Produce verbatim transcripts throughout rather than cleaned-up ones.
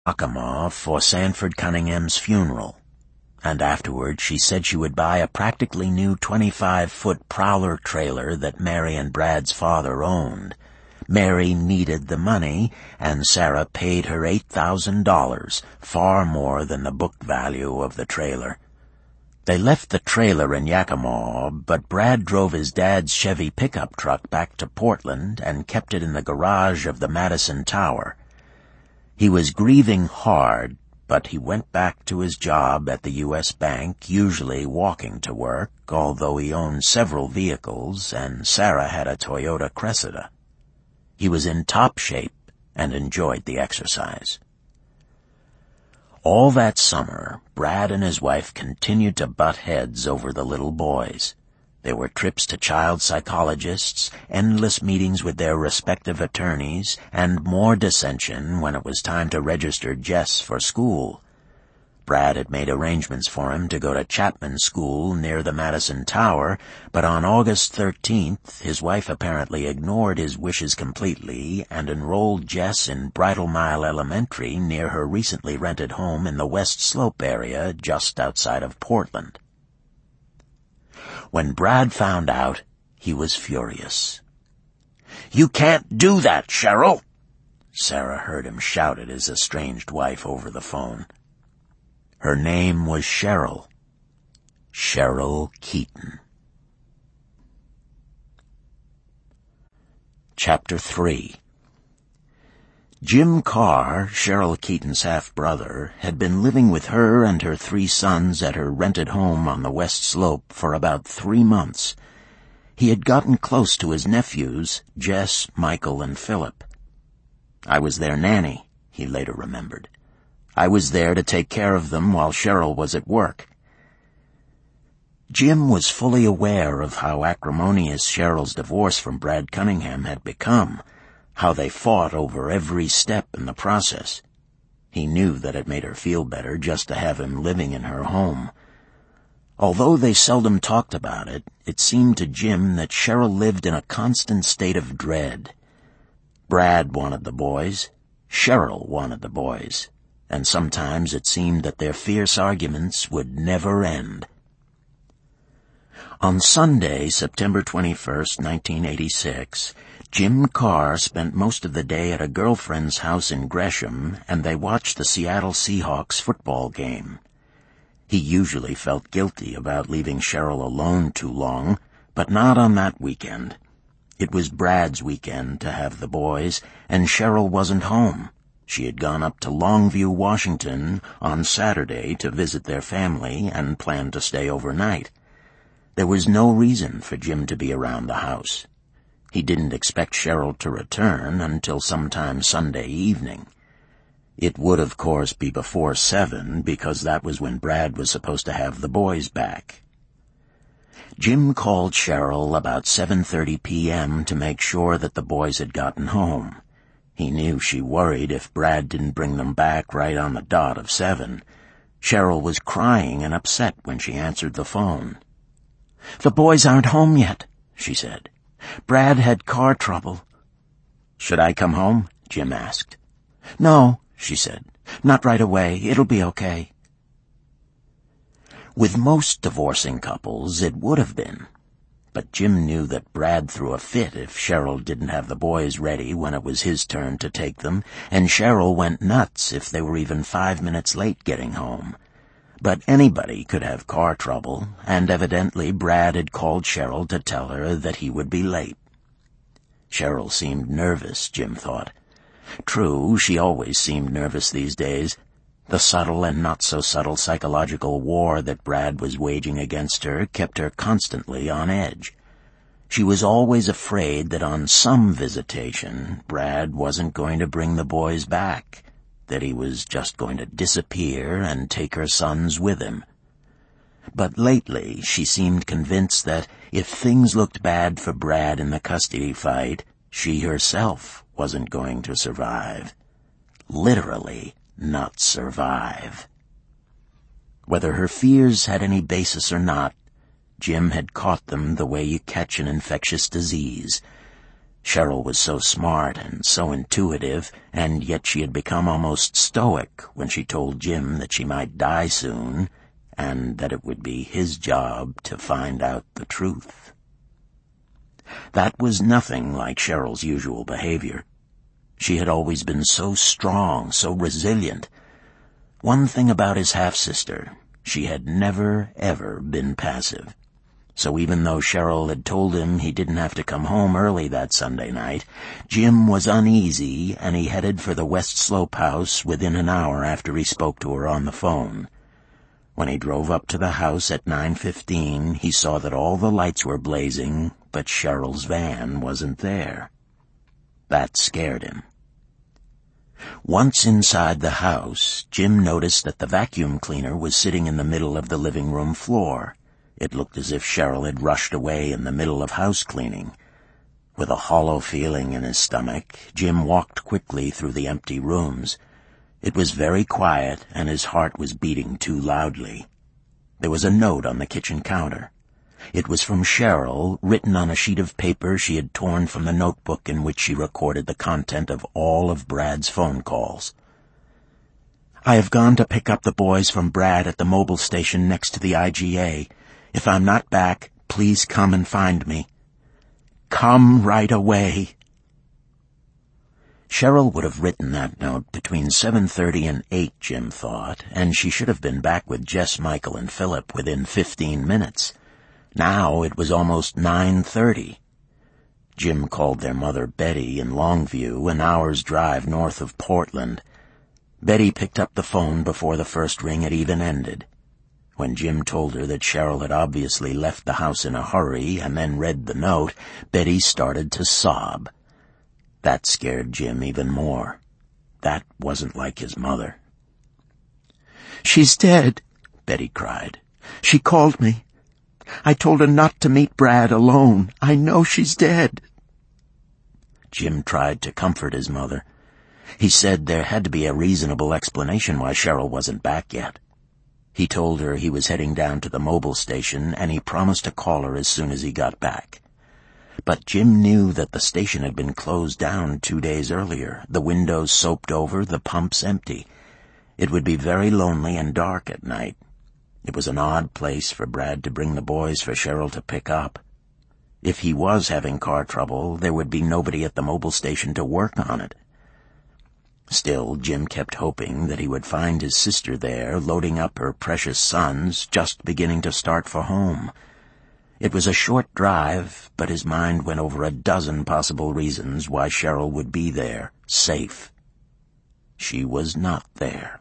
Yakima for Sanford Cunningham's funeral, and afterward she said she would buy a practically new twenty-five foot Prowler trailer that Mary and Brad's father owned. Mary needed the money, and Sarah paid her eight thousand dollars, far more than the book value of the trailer. They left the trailer in Yakima, but Brad drove his dad's Chevy pickup truck back to Portland and kept it in the garage of the Madison Tower. He was grieving hard, but he went back to his job at the U S Bank, usually walking to work, although he owned several vehicles and Sarah had a Toyota Cressida. He was in top shape and enjoyed the exercise. All that summer, Brad and his wife continued to butt heads over the little boys. There were trips to child psychologists, endless meetings with their respective attorneys, and more dissension when it was time to register Jess for school. Brad had made arrangements for him to go to Chapman School near the Madison Tower, but on August thirteenth, his wife apparently ignored his wishes completely and enrolled Jess in Bridle Mile Elementary near her recently rented home in the West Slope area just outside of Portland. When Brad found out, he was furious. "You can't do that, Cheryl!" Sarah heard him shout at his estranged wife over the phone. Her name was Cheryl. Cheryl Keaton. Chapter three. Jim Carr, Cheryl Keaton's half-brother, had been living with her and her three sons at her rented home on the West Slope for about three months. He had gotten close to his nephews, Jess, Michael, and Philip. "I was their nanny," he later remembered. "I was there to take care of them while Cheryl was at work." Jim was fully aware of how acrimonious Cheryl's divorce from Brad Cunningham had become, how they fought over every step in the process. He knew that it made her feel better just to have him living in her home. Although they seldom talked about it, it seemed to Jim that Cheryl lived in a constant state of dread. Brad wanted the boys, Cheryl wanted the boys, and sometimes it seemed that their fierce arguments would never end. On Sunday, September twenty-first, nineteen eighty-six, Jim Carr spent most of the day at a girlfriend's house in Gresham, and they watched the Seattle Seahawks football game. He usually felt guilty about leaving Cheryl alone too long, but not on that weekend. It was Brad's weekend to have the boys, and Cheryl wasn't home. She had gone up to Longview, Washington, on Saturday to visit their family and planned to stay overnight. There was no reason for Jim to be around the house. He didn't expect Cheryl to return until sometime Sunday evening. It would, of course, be before seven, because that was when Brad was supposed to have the boys back. Jim called Cheryl about seven thirty p.m. to make sure that the boys had gotten home. He knew she worried if Brad didn't bring them back right on the dot of seven. Cheryl was crying and upset when she answered the phone. "The boys aren't home yet," she said. "Brad had car trouble." "Should I come home?" Jim asked. "No," she said. "Not right away. It'll be okay." With most divorcing couples, it would have been. But Jim knew that Brad threw a fit if Cheryl didn't have the boys ready when it was his turn to take them, and Cheryl went nuts if they were even five minutes late getting home. But anybody could have car trouble, and evidently Brad had called Cheryl to tell her that he would be late. Cheryl seemed nervous, Jim thought. True, she always seemed nervous these days. The subtle and not-so-subtle psychological war that Brad was waging against her kept her constantly on edge. She was always afraid that on some visitation, Brad wasn't going to bring the boys back, that he was just going to disappear and take her sons with him. But lately, she seemed convinced that if things looked bad for Brad in the custody fight, she herself wasn't going to survive. Literally, not survive. Whether her fears had any basis or not, Jim had caught them the way you catch an infectious disease. Cheryl was so smart and so intuitive, and yet she had become almost stoic when she told Jim that she might die soon, and that it would be his job to find out the truth. That was nothing like Cheryl's usual behavior. She had always been so strong, so resilient. One thing about his half-sister, she had never, ever been passive. So even though Cheryl had told him he didn't have to come home early that Sunday night, Jim was uneasy, and he headed for the West Slope house within an hour after he spoke to her on the phone. When he drove up to the house at nine fifteen, he saw that all the lights were blazing, but Cheryl's van wasn't there. That scared him. Once inside the house, Jim noticed that the vacuum cleaner was sitting in the middle of the living room floor. It looked as if Cheryl had rushed away in the middle of house cleaning. With a hollow feeling in his stomach, Jim walked quickly through the empty rooms. It was very quiet, and his heart was beating too loudly. There was a note on the kitchen counter. It was from Cheryl, written on a sheet of paper she had torn from the notebook in which she recorded the content of all of Brad's phone calls. I have gone to pick up the boys from Brad at the mobile station next to the I G A. If I'm not back, please come and find me. Come right away. Cheryl would have written that note between seven thirty and eight, Jim thought, and she should have been back with Jess, Michael, and Philip within fifteen minutes. Now it was almost nine thirty. Jim called their mother Betty in Longview, an hour's drive north of Portland. Betty picked up the phone before the first ring had even ended. When Jim told her that Cheryl had obviously left the house in a hurry and then read the note, Betty started to sob. That scared Jim even more. That wasn't like his mother. "She's dead," Betty cried. "She called me. I told her not to meet Brad alone. I know she's dead." Jim tried to comfort his mother. He said there had to be a reasonable explanation why Cheryl wasn't back yet. He told her he was heading down to the mobile station, and he promised to call her as soon as he got back. But Jim knew that the station had been closed down two days earlier, the windows soaped over, the pumps empty. It would be very lonely and dark at night. It was an odd place for Brad to bring the boys for Cheryl to pick up. If he was having car trouble, there would be nobody at the mobile station to work on it. Still, Jim kept hoping that he would find his sister there, loading up her precious sons, just beginning to start for home. It was a short drive, but his mind went over a dozen possible reasons why Cheryl would be there, safe. She was not there.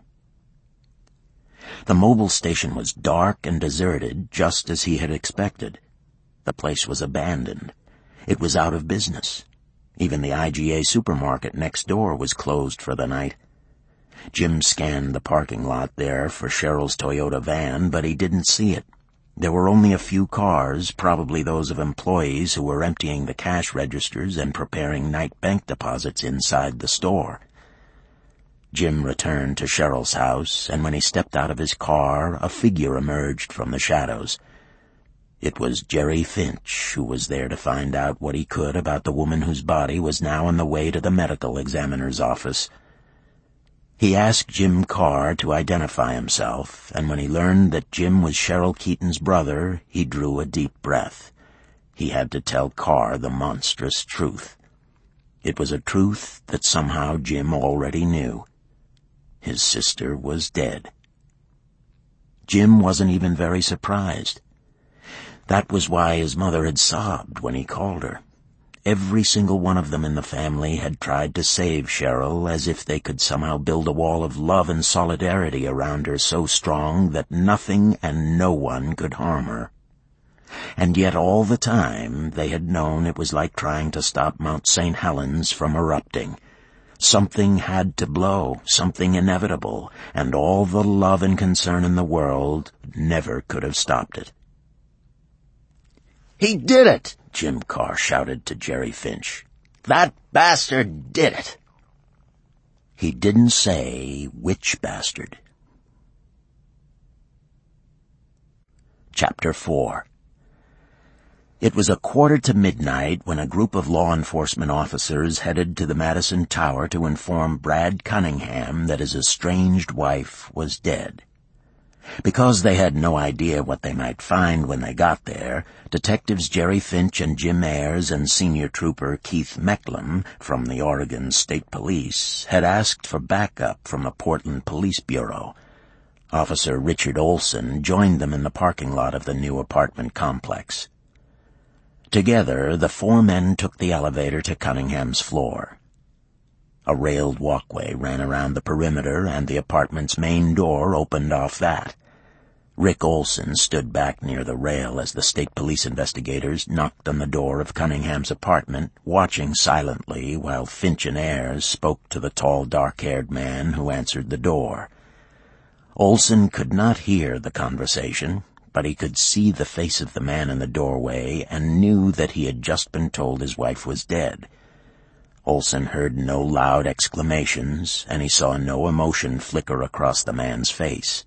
The mobile station was dark and deserted, just as he had expected. The place was abandoned. It was out of business. Even the I G A supermarket next door was closed for the night. Jim scanned the parking lot there for Cheryl's Toyota van, but he didn't see it. There were only a few cars, probably those of employees who were emptying the cash registers and preparing night bank deposits inside the store. Jim returned to Cheryl's house, and when he stepped out of his car, a figure emerged from the shadows. It was Jerry Finch, who was there to find out what he could about the woman whose body was now on the way to the medical examiner's office. He asked Jim Carr to identify himself, and when he learned that Jim was Cheryl Keaton's brother, he drew a deep breath. He had to tell Carr the monstrous truth. It was a truth that somehow Jim already knew. His sister was dead. Jim wasn't even very surprised. That was why his mother had sobbed when he called her. Every single one of them in the family had tried to save Cheryl, as if they could somehow build a wall of love and solidarity around her so strong that nothing and no one could harm her. And yet all the time they had known it was like trying to stop Mount Saint Helens from erupting. Something had to blow, something inevitable, and all the love and concern in the world never could have stopped it. "He did it!" Jim Carr shouted to Jerry Finch. "That bastard did it!" He didn't say which bastard. Chapter four. It was a quarter to midnight when a group of law enforcement officers headed to the Madison Tower to inform Brad Cunningham that his estranged wife was dead. Because they had no idea what they might find when they got there, Detectives Jerry Finch and Jim Ayers and Senior Trooper Keith Mecklem from the Oregon State Police had asked for backup from the Portland Police Bureau. Officer Richard Olson joined them in the parking lot of the new apartment complex. Together, the four men took the elevator to Cunningham's floor. A railed walkway ran around the perimeter, and the apartment's main door opened off that. Rick Olson stood back near the rail as the state police investigators knocked on the door of Cunningham's apartment, watching silently while Finch and Ayers spoke to the tall, dark-haired man who answered the door. Olson could not hear the conversation, but he could see the face of the man in the doorway and knew that he had just been told his wife was dead. Olson heard no loud exclamations, and he saw no emotion flicker across the man's face.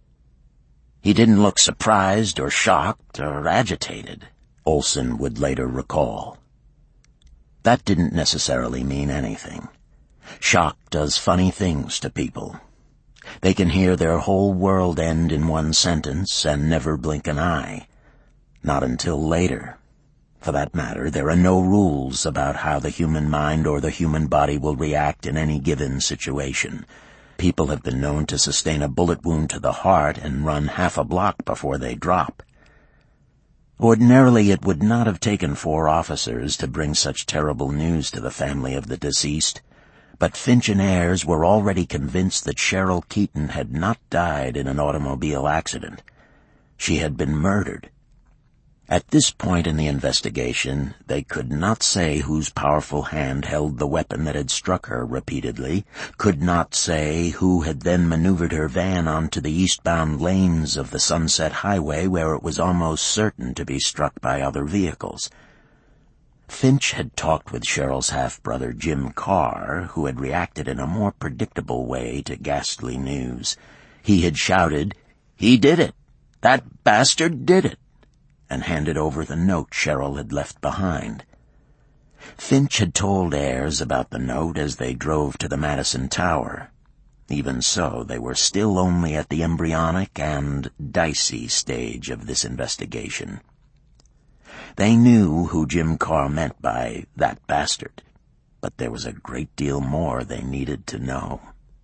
He didn't look surprised or shocked or agitated, Olson would later recall. That didn't necessarily mean anything. Shock does funny things to people. They can hear their whole world end in one sentence and never blink an eye. Not until later. For that matter, there are no rules about how the human mind or the human body will react in any given situation. People have been known to sustain a bullet wound to the heart and run half a block before they drop. Ordinarily, it would not have taken four officers to bring such terrible news to the family of the deceased. But Finch and Ayers were already convinced that Cheryl Keaton had not died in an automobile accident. She had been murdered. At this point in the investigation, they could not say whose powerful hand held the weapon that had struck her repeatedly, could not say who had then maneuvered her van onto the eastbound lanes of the Sunset Highway where it was almost certain to be struck by other vehicles. Finch had talked with Cheryl's half-brother Jim Carr, who had reacted in a more predictable way to ghastly news. He had shouted, "He did it! That bastard did it!" and handed over the note Cheryl had left behind. Finch had told Ayers about the note as they drove to the Madison Tower. Even so, they were still only at the embryonic and dicey stage of this investigation. They knew who Jim Carr meant by that bastard, but there was a great deal more they needed to know.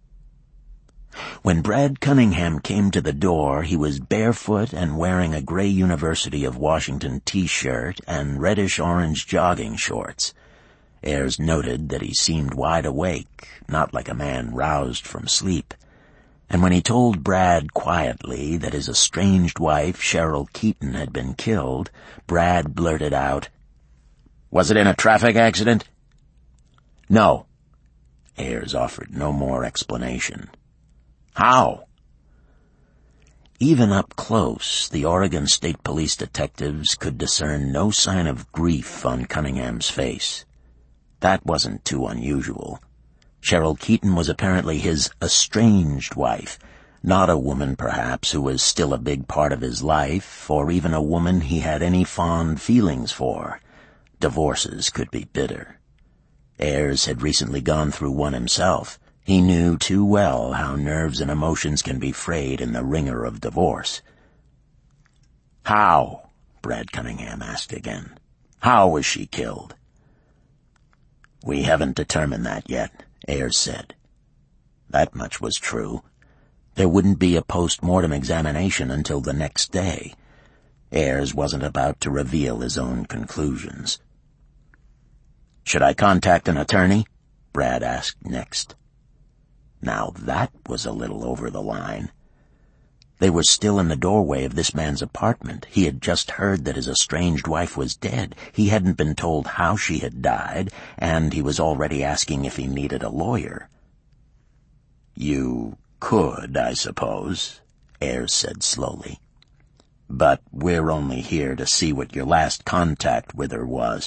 When Brad Cunningham came to the door, he was barefoot and wearing a gray University of Washington t-shirt and reddish-orange jogging shorts. Ayers noted that he seemed wide awake, not like a man roused from sleep. And when he told Brad quietly that his estranged wife, Cheryl Keaton, had been killed, Brad blurted out, "Was it in a traffic accident?" "No." Ayers offered no more explanation. "How?" Even up close, the Oregon State Police detectives could discern no sign of grief on Cunningham's face. That wasn't too unusual. Cheryl Keaton was apparently his estranged wife, not a woman, perhaps, who was still a big part of his life, or even a woman he had any fond feelings for. Divorces could be bitter. Ayers had recently gone through one himself. He knew too well how nerves and emotions can be frayed in the wringer of divorce. "How?" Brad Cunningham asked again. "How was she killed?" "We haven't determined that yet," Ayers said. That much was true. There wouldn't be a post-mortem examination until the next day. Ayers wasn't about to reveal his own conclusions. "Should I contact an attorney?" Brad asked next. Now that was a little over the line. They were still in the doorway of this man's apartment. He had just heard that his estranged wife was dead. He hadn't been told how she had died, and he was already asking if he needed a lawyer. "You could, I suppose," Ayers said slowly. "But we're only here to see what your last contact with her was."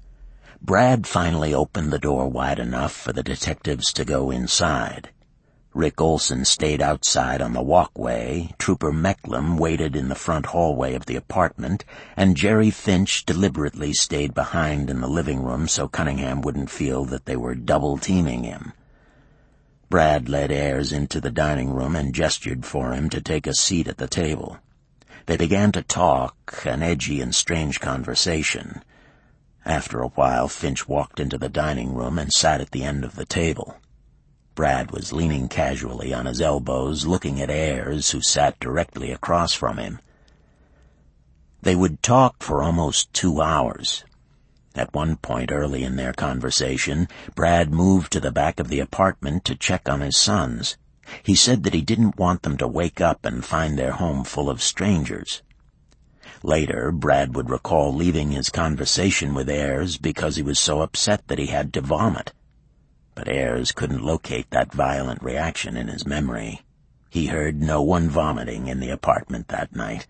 Brad finally opened the door wide enough for the detectives to go inside. Rick Olson stayed outside on the walkway, Trooper Mecklem waited in the front hallway of the apartment, and Jerry Finch deliberately stayed behind in the living room so Cunningham wouldn't feel that they were double-teaming him. Brad led Ayers into the dining room and gestured for him to take a seat at the table. They began to talk, an edgy and strange conversation. After a while, Finch walked into the dining room and sat at the end of the table. Brad was leaning casually on his elbows, looking at Ayers, who sat directly across from him. They would talk for almost two hours. At one point early in their conversation, Brad moved to the back of the apartment to check on his sons. He said that he didn't want them to wake up and find their home full of strangers. Later, Brad would recall leaving his conversation with Ayers because he was so upset that he had to vomit. But Ayers couldn't locate that violent reaction in his memory. He heard no one vomiting in the apartment that night.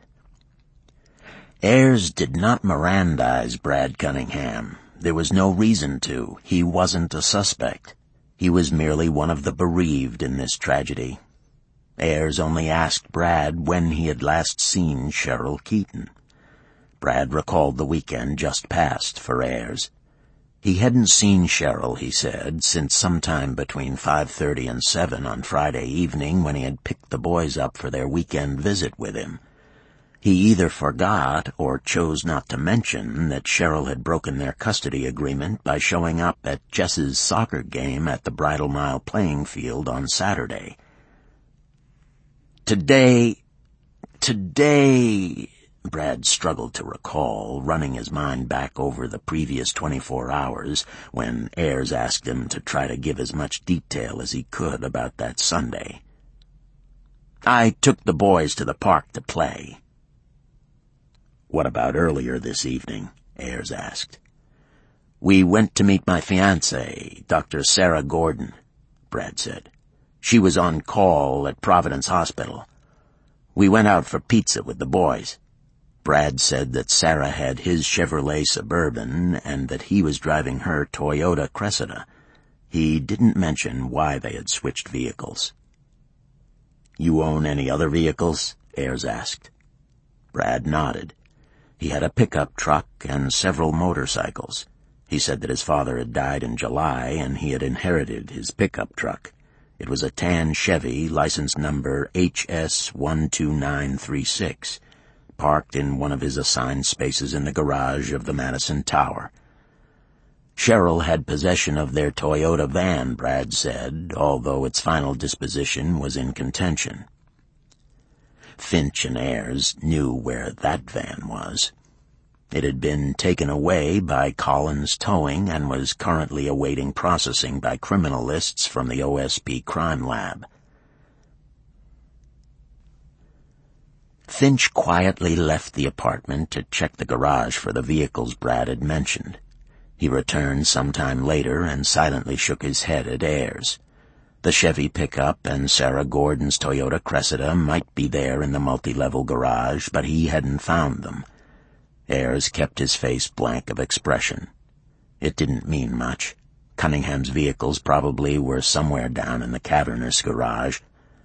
Ayers did not Mirandize Brad Cunningham. There was no reason to. He wasn't a suspect. He was merely one of the bereaved in this tragedy. Ayers only asked Brad when he had last seen Cheryl Keaton. Brad recalled the weekend just past for Ayers. He hadn't seen Cheryl, he said, since sometime between five thirty and seven on Friday evening when he had picked the boys up for their weekend visit with him. He either forgot or chose not to mention that Cheryl had broken their custody agreement by showing up at Jess's soccer game at the Bridal Mile playing field on Saturday. Today, today... Brad struggled to recall, running his mind back over the previous twenty-four hours when Ayers asked him to try to give as much detail as he could about that Sunday. I took the boys to the park to play. What about earlier this evening? Ayers asked. We went to meet my fiancée, Doctor Sarah Gordon, Brad said. She was on call at Providence Hospital. We went out for pizza with the boys. Brad said that Sarah had his Chevrolet Suburban and that he was driving her Toyota Cressida. He didn't mention why they had switched vehicles. You own any other vehicles? Ayers asked. Brad nodded. He had a pickup truck and several motorcycles. He said that his father had died in July and he had inherited his pickup truck. It was a tan Chevy, license number H S one two nine three six. Parked in one of his assigned spaces in the garage of the Madison Tower. Cheryl had possession of their Toyota van, Brad said, although its final disposition was in contention. Finch and Ayers knew where that van was. It had been taken away by Collins Towing and was currently awaiting processing by criminalists from the O S P Crime Lab. Finch quietly left the apartment to check the garage for the vehicles Brad had mentioned. He returned sometime later and silently shook his head at Ayers. The Chevy pickup and Sarah Gordon's Toyota Cressida might be there in the multi-level garage, but he hadn't found them. Ayers kept his face blank of expression. It didn't mean much. Cunningham's vehicles probably were somewhere down in the cavernous garage.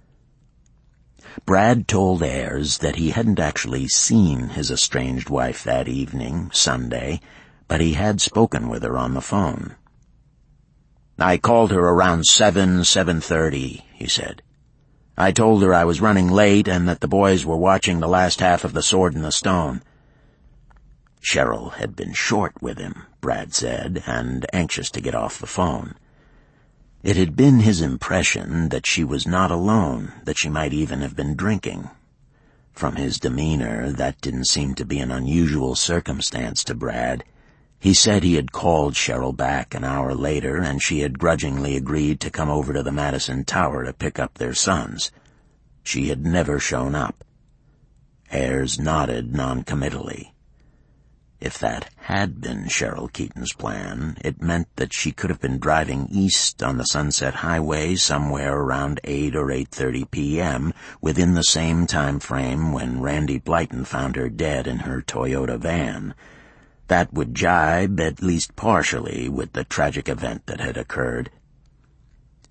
Brad told Ayers that he hadn't actually seen his estranged wife that evening, Sunday, but he had spoken with her on the phone. I called her around seven, seven thirty, he said. I told her I was running late and that the boys were watching the last half of The Sword in the Stone. Cheryl had been short with him, Brad said, and anxious to get off the phone. It had been his impression that she was not alone, that she might even have been drinking. From his demeanor, that didn't seem to be an unusual circumstance to Brad. He said he had called Cheryl back an hour later, and she had grudgingly agreed to come over to the Madison Tower to pick up their sons. She had never shown up. Ayers nodded noncommittally. If that had been Cheryl Keaton's plan, it meant that she could have been driving east on the Sunset Highway somewhere around eight or eight thirty p.m., within the same time frame when Randy Blyton found her dead in her Toyota van. That would jibe, at least partially, with the tragic event that had occurred.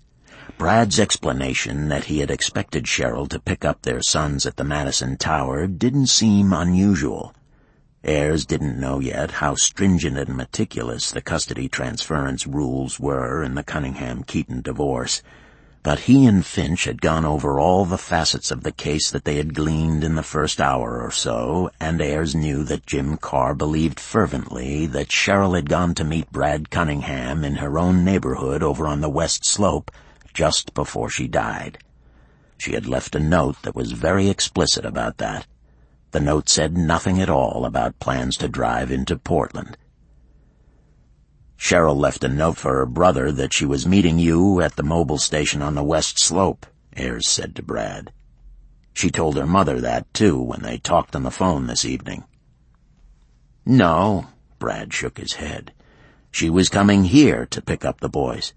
Brad's explanation that he had expected Cheryl to pick up their sons at the Madison Tower didn't seem unusual. Ayers didn't know yet how stringent and meticulous the custody transference rules were in the Cunningham-Keaton divorce, but he and Finch had gone over all the facets of the case that they had gleaned in the first hour or so, and Ayers knew that Jim Carr believed fervently that Cheryl had gone to meet Brad Cunningham in her own neighborhood over on the West Slope just before she died. She had left a note that was very explicit about that. The note said nothing at all about plans to drive into Portland. "Cheryl left a note for her brother that she was meeting you at the mobile station on the West Slope," Ayers said to Brad. "She told her mother that, too, when they talked on the phone this evening." "No," Brad shook his head. "She was coming here to pick up the boys."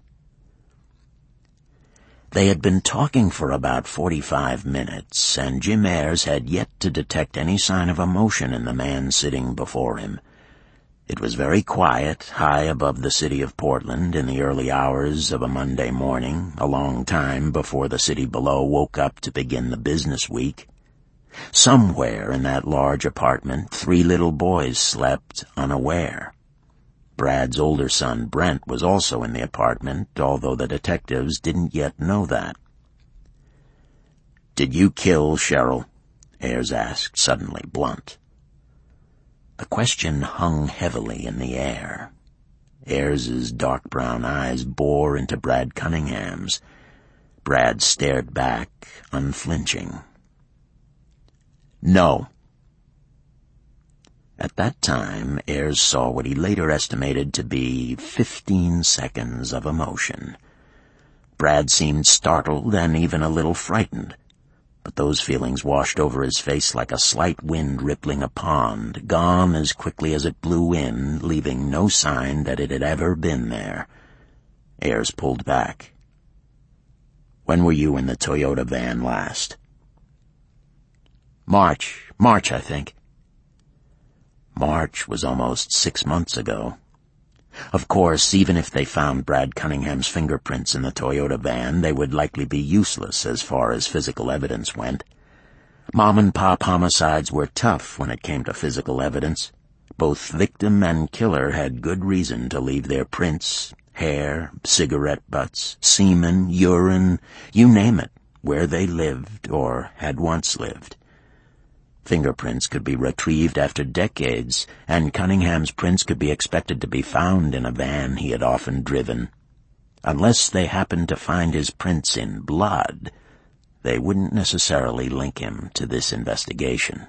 They had been talking for about forty-five minutes, and Jim Ayers had yet to detect any sign of emotion in the man sitting before him. It was very quiet, high above the city of Portland in the early hours of a Monday morning, a long time before the city below woke up to begin the business week. Somewhere in that large apartment, three little boys slept unaware. Brad's older son, Brent, was also in the apartment, although the detectives didn't yet know that. "Did you kill Cheryl?" Ayers asked, suddenly blunt. The question hung heavily in the air. Ayers's dark brown eyes bore into Brad Cunningham's. Brad stared back, unflinching. "No." At that time, Ayers saw what he later estimated to be fifteen seconds of emotion. Brad seemed startled and even a little frightened, but those feelings washed over his face like a slight wind rippling a pond, gone as quickly as it blew in, leaving no sign that it had ever been there. Ayers pulled back. "When were you in the Toyota van last?" March. March, I think." March was almost six months ago. Of course, even if they found Brad Cunningham's fingerprints in the Toyota van, they would likely be useless as far as physical evidence went. Mom-and-pop homicides were tough when it came to physical evidence. Both victim and killer had good reason to leave their prints, hair, cigarette butts, semen, urine, you name it, where they lived or had once lived. Fingerprints could be retrieved after decades, and Cunningham's prints could be expected to be found in a van he had often driven. Unless they happened to find his prints in blood, they wouldn't necessarily link him to this investigation.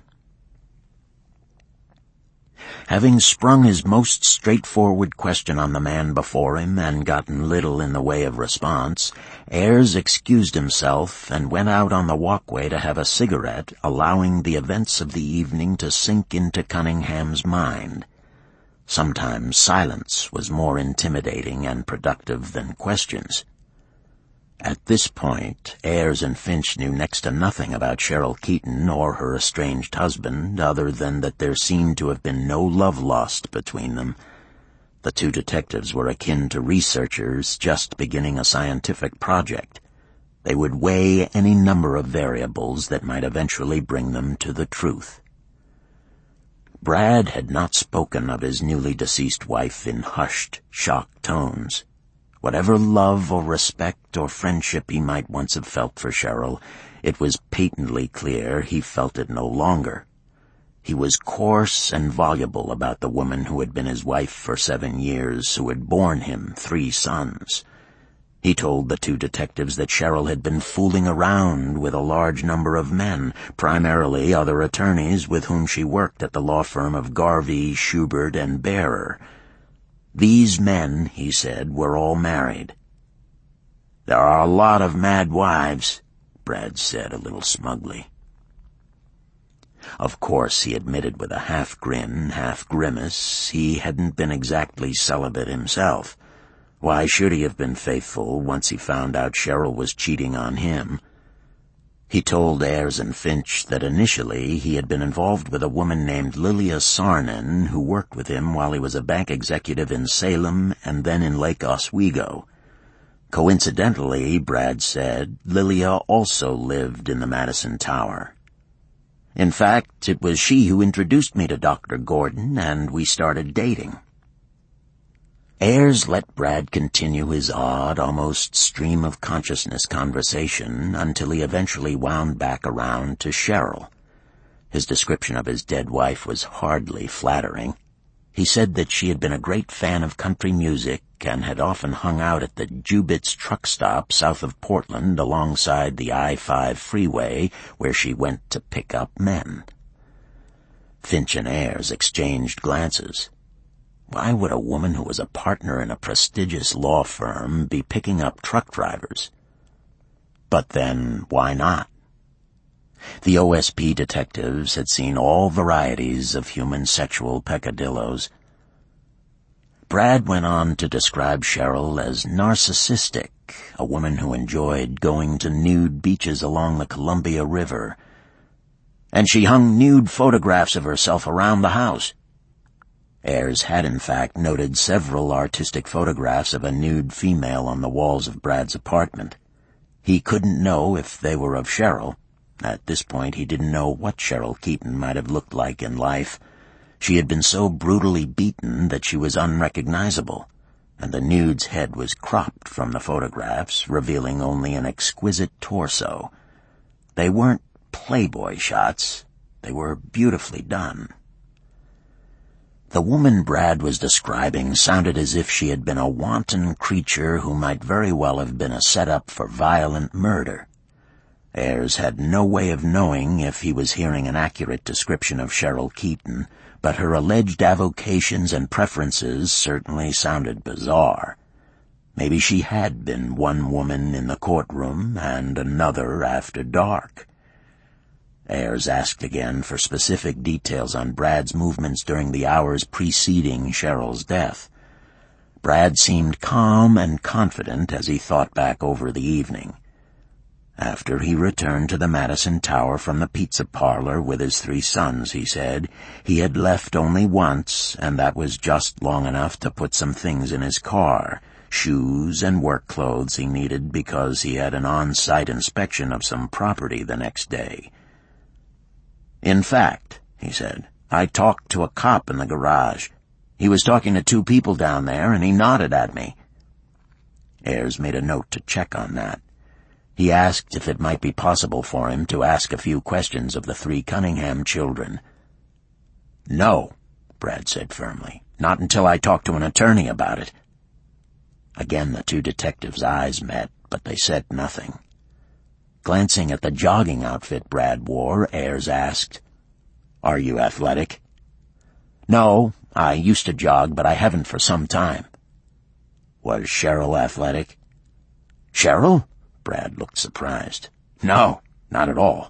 Having sprung his most straightforward question on the man before him and gotten little in the way of response, Ayers excused himself and went out on the walkway to have a cigarette, allowing the events of the evening to sink into Cunningham's mind. Sometimes silence was more intimidating and productive than questions. At this point, Ayers and Finch knew next to nothing about Cheryl Keaton or her estranged husband, other than that there seemed to have been no love lost between them. The two detectives were akin to researchers just beginning a scientific project. They would weigh any number of variables that might eventually bring them to the truth. Brad had not spoken of his newly deceased wife in hushed, shocked tones. Whatever love or respect or friendship he might once have felt for Cheryl, it was patently clear he felt it no longer. He was coarse and voluble about the woman who had been his wife for seven years, who had borne him three sons. He told the two detectives that Cheryl had been fooling around with a large number of men, primarily other attorneys with whom she worked at the law firm of Garvey, Schubert, and Bearer. These men, he said, were all married. "There are a lot of mad wives," Brad said a little smugly. Of course, he admitted with a half-grin, half-grimace, he hadn't been exactly celibate himself. Why should he have been faithful once he found out Cheryl was cheating on him? He told Ayers and Finch that initially he had been involved with a woman named Lilia Sarnan, who worked with him while he was a bank executive in Salem and then in Lake Oswego. Coincidentally, Brad said, Lilia also lived in the Madison Tower. In fact, it was she who introduced me to Doctor Gordon, and we started dating. Ayers let Brad continue his odd, almost stream-of-consciousness conversation until he eventually wound back around to Cheryl. His description of his dead wife was hardly flattering. He said that she had been a great fan of country music and had often hung out at the Jubitz truck stop south of Portland alongside the I five freeway where she went to pick up men. Finch and Ayers exchanged glances. Why would a woman who was a partner in a prestigious law firm be picking up truck drivers? But then, why not? The O S P detectives had seen all varieties of human sexual peccadillos. Brad went on to describe Cheryl as narcissistic, a woman who enjoyed going to nude beaches along the Columbia River, and she hung nude photographs of herself around the house. Ayers had in fact noted several artistic photographs of a nude female on the walls of Brad's apartment. He couldn't know if they were of Cheryl. At this point, he didn't know what Cheryl Keaton might have looked like in life. She had been so brutally beaten that she was unrecognizable, and the nude's head was cropped from the photographs, revealing only an exquisite torso. They weren't Playboy shots. They were beautifully done. The woman Brad was describing sounded as if she had been a wanton creature who might very well have been a setup for violent murder. Ayers had no way of knowing if he was hearing an accurate description of Cheryl Keaton, but her alleged avocations and preferences certainly sounded bizarre. Maybe she had been one woman in the courtroom and another after dark. Ayers asked again for specific details on Brad's movements during the hours preceding Cheryl's death. Brad seemed calm and confident as he thought back over the evening. After he returned to the Madison Tower from the pizza parlor with his three sons, he said, he had left only once, and that was just long enough to put some things in his car, shoes and work clothes he needed because he had an on-site inspection of some property the next day. In fact, he said, I talked to a cop in the garage. He was talking to two people down there, and he nodded at me. Ayers made a note to check on that. He asked if it might be possible for him to ask a few questions of the three Cunningham children. No, Brad said firmly. Not until I talk to an attorney about it. Again the two detectives' eyes met, but they said nothing. Glancing at the jogging outfit Brad wore, Ayers asked, Are you athletic? No, I used to jog, but I haven't for some time. Was Cheryl athletic? Cheryl? Brad looked surprised. No, not at all.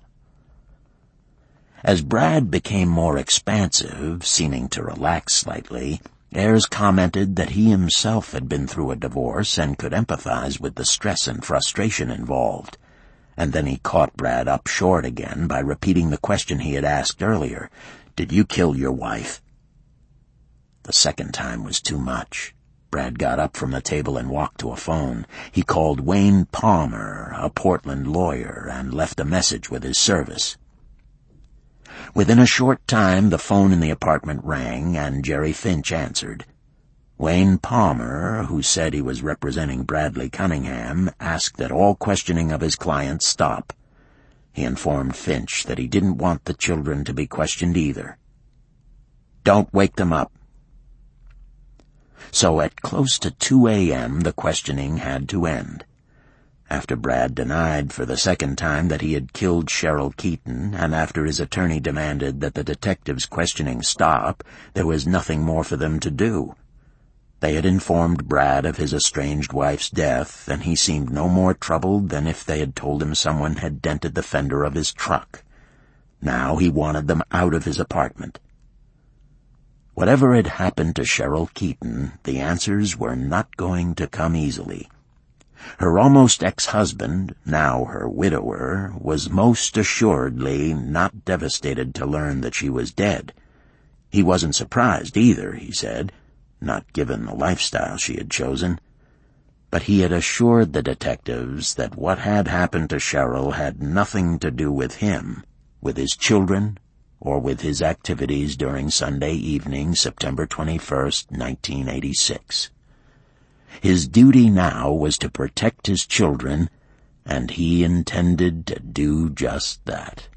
As Brad became more expansive, seeming to relax slightly, Ayers commented that he himself had been through a divorce and could empathize with the stress and frustration involved. And then he caught Brad up short again by repeating the question he had asked earlier. Did you kill your wife? The second time was too much. Brad got up from the table and walked to a phone. He called Wayne Palmer, a Portland lawyer, and left a message with his service. Within a short time, the phone in the apartment rang, and Jerry Finch answered. Wayne Palmer, who said he was representing Bradley Cunningham, asked that all questioning of his client stop. He informed Finch that he didn't want the children to be questioned either. Don't wake them up. So at close to two a.m. the questioning had to end. After Brad denied for the second time that he had killed Cheryl Keaton, and after his attorney demanded that the detectives' questioning stop, there was nothing more for them to do. They had informed Brad of his estranged wife's death, and he seemed no more troubled than if they had told him someone had dented the fender of his truck. Now he wanted them out of his apartment. Whatever had happened to Cheryl Keaton, the answers were not going to come easily. Her almost ex-husband, now her widower, was most assuredly not devastated to learn that she was dead. He wasn't surprised either, he said, not given the lifestyle she had chosen. but he had assured the detectives that what had happened to Cheryl had nothing to do with him, with his children, or with his activities during Sunday evening, September twenty-first, nineteen eighty-six. His duty now was to protect his children, and he intended to do just that.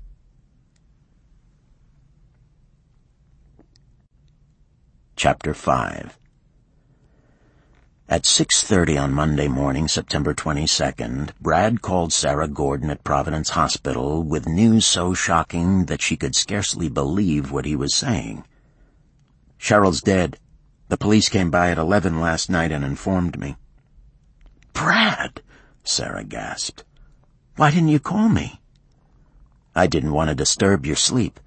Chapter five. At six thirty on Monday morning, September twenty-second, Brad called Sarah Gordon at Providence Hospital with news so shocking that she could scarcely believe what he was saying. "Cheryl's dead. The police came by at eleven last night and informed me." "Brad!" Sarah gasped. "Why didn't you call me?" "I didn't want to disturb your sleep."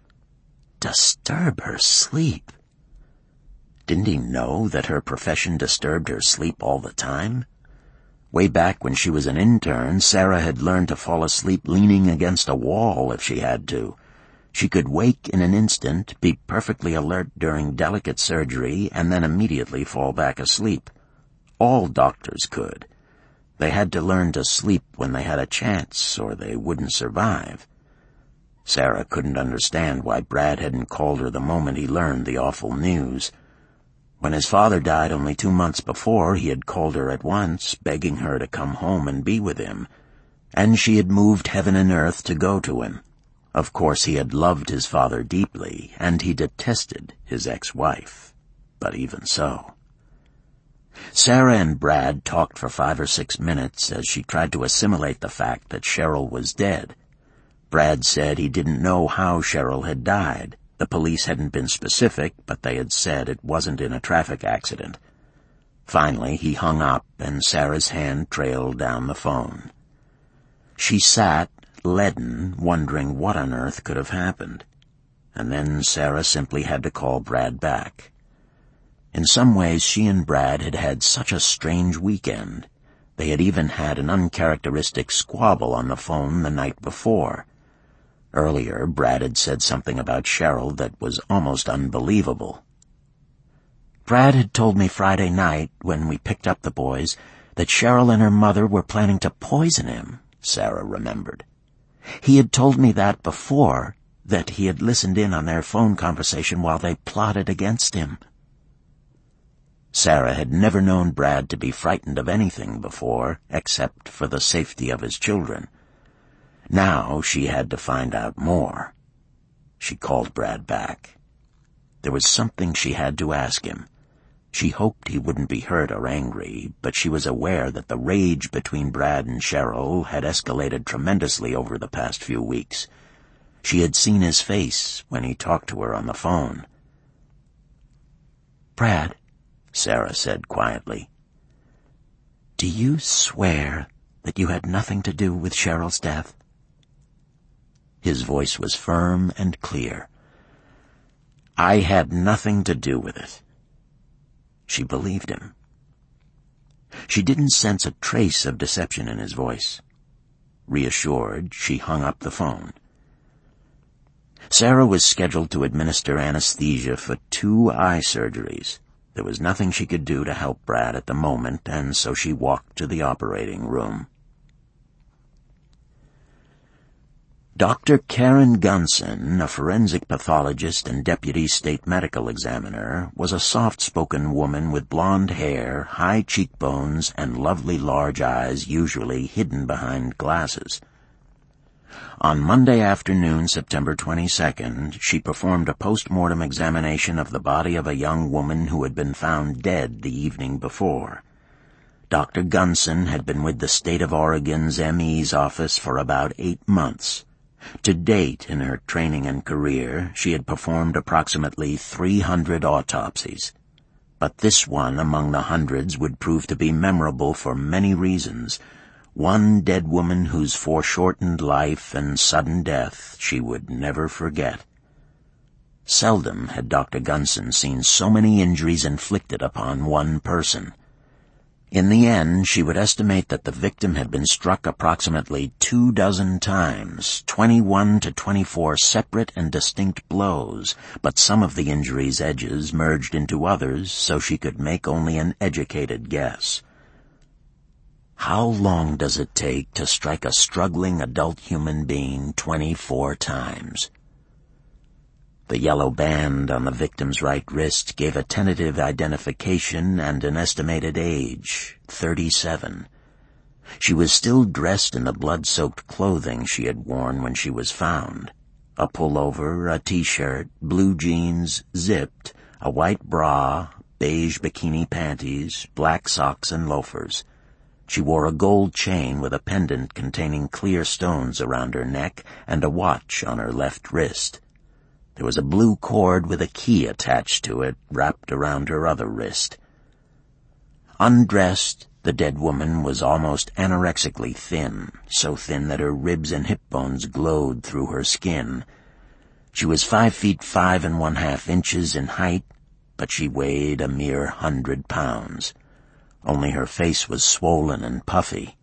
Disturb her sleep? Didn't he know that her profession disturbed her sleep all the time? Way back when she was an intern, Sarah had learned to fall asleep leaning against a wall if she had to. She could wake in an instant, be perfectly alert during delicate surgery, and then immediately fall back asleep. All doctors could. They had to learn to sleep when they had a chance, or they wouldn't survive. Sarah couldn't understand why Brad hadn't called her the moment he learned the awful news. When his father died only two months before, he had called her at once, begging her to come home and be with him, and she had moved heaven and earth to go to him. Of course, he had loved his father deeply, and he detested his ex-wife, but even so. Sarah and Brad talked for five or six minutes as she tried to assimilate the fact that Cheryl was dead. Brad said he didn't know how Cheryl had died. The police hadn't been specific, but they had said it wasn't in a traffic accident. Finally, he hung up, and Sarah's hand trailed down the phone. She sat, leaden, wondering what on earth could have happened. And then Sarah simply had to call Brad back. In some ways, she and Brad had had such a strange weekend. They had even had an uncharacteristic squabble on the phone the night before. Earlier, Brad had said something about Cheryl that was almost unbelievable. "Brad had told me Friday night, when we picked up the boys, that Cheryl and her mother were planning to poison him," Sarah remembered. "He had told me that before, that he had listened in on their phone conversation while they plotted against him." Sarah had never known Brad to be frightened of anything before, except for the safety of his children. Now she had to find out more. She called Brad back. There was something she had to ask him. She hoped he wouldn't be hurt or angry, but she was aware that the rage between Brad and Cheryl had escalated tremendously over the past few weeks. She had seen his face when he talked to her on the phone. "Brad," Sarah said quietly, "do you swear that you had nothing to do with Cheryl's death?" His voice was firm and clear. "I had nothing to do with it." She believed him. She didn't sense a trace of deception in his voice. Reassured, she hung up the phone. Sarah was scheduled to administer anesthesia for two eye surgeries. There was nothing she could do to help Brad at the moment, and so she walked to the operating room. Doctor Karen Gunson, a forensic pathologist and deputy state medical examiner, was a soft-spoken woman with blonde hair, high cheekbones, and lovely large eyes usually hidden behind glasses. On Monday afternoon, September twenty-second, she performed a post-mortem examination of the body of a young woman who had been found dead the evening before. Doctor Gunson had been with the state of Oregon's M E's office for about eight months. To date in her training and career, she had performed approximately three hundred autopsies. But this one among the hundreds would prove to be memorable for many reasons. One dead woman whose foreshortened life and sudden death she would never forget. Seldom had Doctor Gunson seen so many injuries inflicted upon one person. In the end, she would estimate that the victim had been struck approximately two dozen times, twenty-one to twenty-four separate and distinct blows, but some of the injuries' edges merged into others, so she could make only an educated guess. How long does it take to strike a struggling adult human being twenty-four times? The yellow band on the victim's right wrist gave a tentative identification and an estimated age, thirty-seven. She was still dressed in the blood-soaked clothing she had worn when she was found. A pullover, a t-shirt, blue jeans, zipped, a white bra, beige bikini panties, black socks and loafers. She wore a gold chain with a pendant containing clear stones around her neck and a watch on her left wrist. There was a blue cord with a key attached to it, wrapped around her other wrist. Undressed, the dead woman was almost anorexically thin, so thin that her ribs and hip bones glowed through her skin. She was five feet five and one-half inches in height, but she weighed a mere hundred pounds. Only her face was swollen and puffy.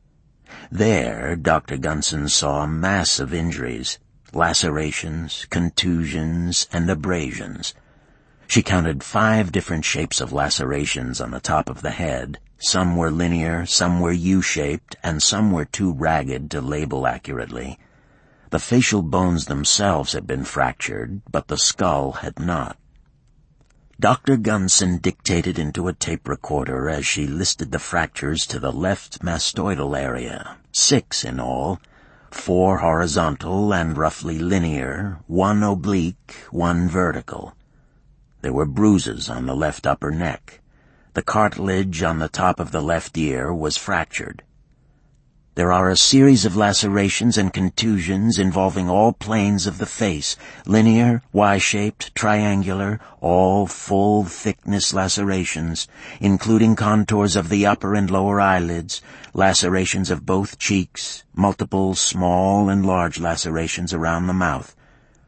There, Doctor Gunson saw a mass of injuries, lacerations, contusions, and abrasions. She counted five different shapes of lacerations on the top of the head. Some were linear, some were U-shaped, and some were too ragged to label accurately. The facial bones themselves had been fractured, but the skull had not. Doctor Gunson dictated into a tape recorder as she listed the fractures to the left mastoidal area, six in all, four horizontal and roughly linear, one oblique, one vertical. There were bruises on the left upper neck. The cartilage on the top of the left ear was fractured. There are a series of lacerations and contusions involving all planes of the face, linear, Y-shaped, triangular, all full-thickness lacerations, including contours of the upper and lower eyelids, lacerations of both cheeks, multiple small and large lacerations around the mouth.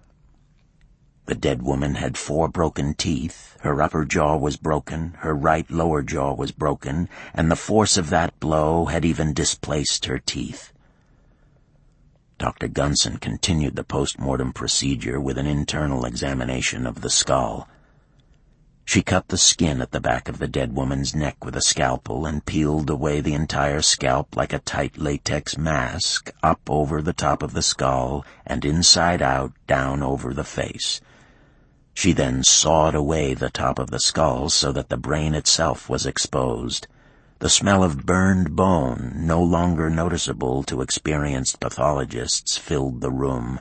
The dead woman had four broken teeth, her upper jaw was broken, her right lower jaw was broken, and the force of that blow had even displaced her teeth. Doctor Gunson continued the post-mortem procedure with an internal examination of the skull. She cut the skin at the back of the dead woman's neck with a scalpel and peeled away the entire scalp like a tight latex mask, up over the top of the skull and inside out down over the face. She then sawed away the top of the skull so that the brain itself was exposed. The smell of burned bone, no longer noticeable to experienced pathologists, filled the room.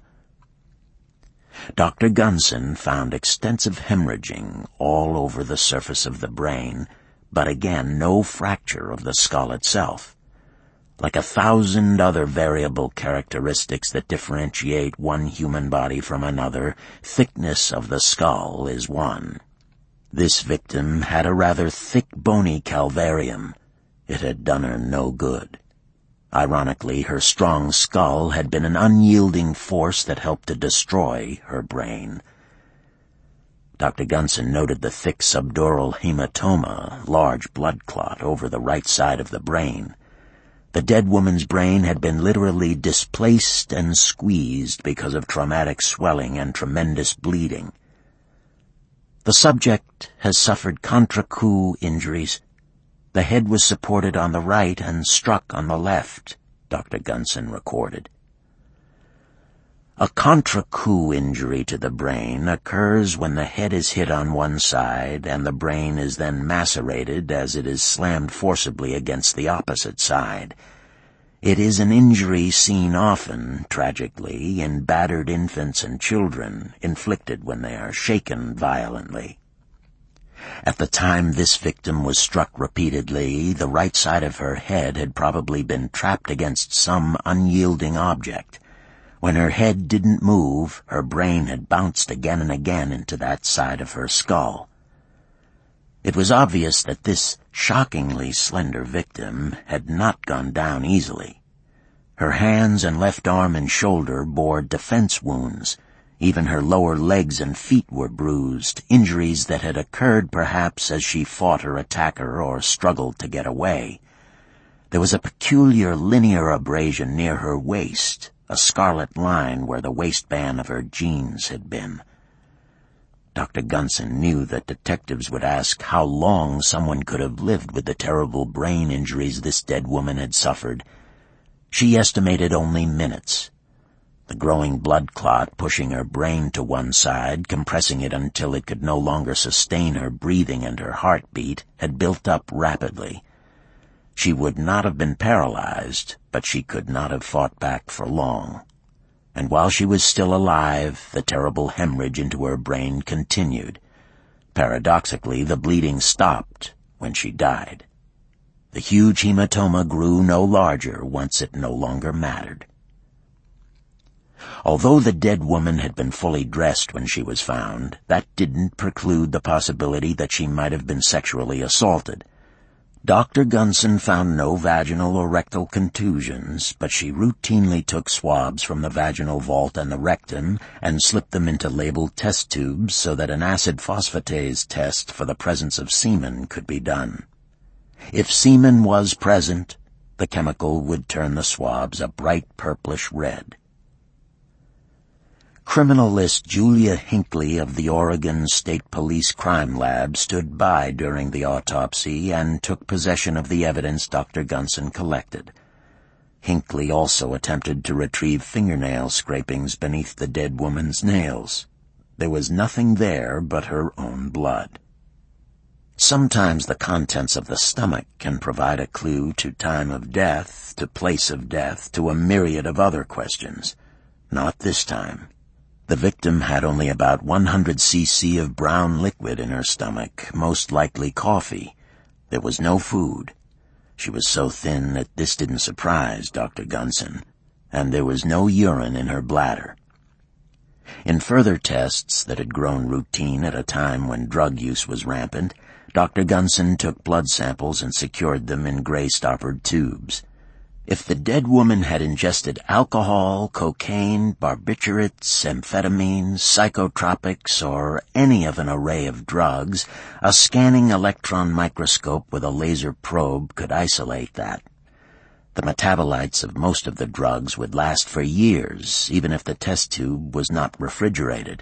Doctor Gunson found extensive hemorrhaging all over the surface of the brain, but again no fracture of the skull itself. Like a thousand other variable characteristics that differentiate one human body from another, thickness of the skull is one. This victim had a rather thick bony calvarium. It had done her no good. Ironically, her strong skull had been an unyielding force that helped to destroy her brain. Doctor Gunson noted the thick subdural hematoma, large blood clot over the right side of the brain. The dead woman's brain had been literally displaced and squeezed because of traumatic swelling and tremendous bleeding. The subject has suffered contre-coup injuries. The head was supported on the right and struck on the left, Doctor Gunson recorded. A contre-coup injury to the brain occurs when the head is hit on one side and the brain is then macerated as it is slammed forcibly against the opposite side. It is an injury seen often, tragically, in battered infants and children, inflicted when they are shaken violently. At the time this victim was struck repeatedly, the right side of her head had probably been trapped against some unyielding object. When her head didn't move, her brain had bounced again and again into that side of her skull. It was obvious that this shockingly slender victim had not gone down easily. Her hands and left arm and shoulder bore defense wounds. Even her lower legs and feet were bruised, injuries that had occurred perhaps as she fought her attacker or struggled to get away. There was a peculiar linear abrasion near her waist, a scarlet line where the waistband of her jeans had been. Doctor Gunson knew that detectives would ask how long someone could have lived with the terrible brain injuries this dead woman had suffered. She estimated only minutes. The growing blood clot pushing her brain to one side, compressing it until it could no longer sustain her breathing and her heartbeat, had built up rapidly. She would not have been paralyzed, but she could not have fought back for long. And while she was still alive, the terrible hemorrhage into her brain continued. Paradoxically, the bleeding stopped when she died. The huge hematoma grew no larger once it no longer mattered. Although the dead woman had been fully dressed when she was found, that didn't preclude the possibility that she might have been sexually assaulted. Doctor Gunson found no vaginal or rectal contusions, but she routinely took swabs from the vaginal vault and the rectum and slipped them into labeled test tubes so that an acid phosphatase test for the presence of semen could be done. If semen was present, the chemical would turn the swabs a bright purplish red. Criminalist Julia Hinckley of the Oregon State Police Crime Lab stood by during the autopsy and took possession of the evidence Doctor Gunson collected. Hinckley also attempted to retrieve fingernail scrapings beneath the dead woman's nails. There was nothing there but her own blood. Sometimes the contents of the stomach can provide a clue to time of death, to place of death, to a myriad of other questions. Not this time. The victim had only about one hundred cc of brown liquid in her stomach, most likely coffee. There was no food. She was so thin that this didn't surprise Doctor Gunson, and there was no urine in her bladder. In further tests that had grown routine at a time when drug use was rampant, Doctor Gunson took blood samples and secured them in gray-stoppered tubes. If the dead woman had ingested alcohol, cocaine, barbiturates, amphetamines, psychotropics, or any of an array of drugs, a scanning electron microscope with a laser probe could isolate that. The metabolites of most of the drugs would last for years, even if the test tube was not refrigerated.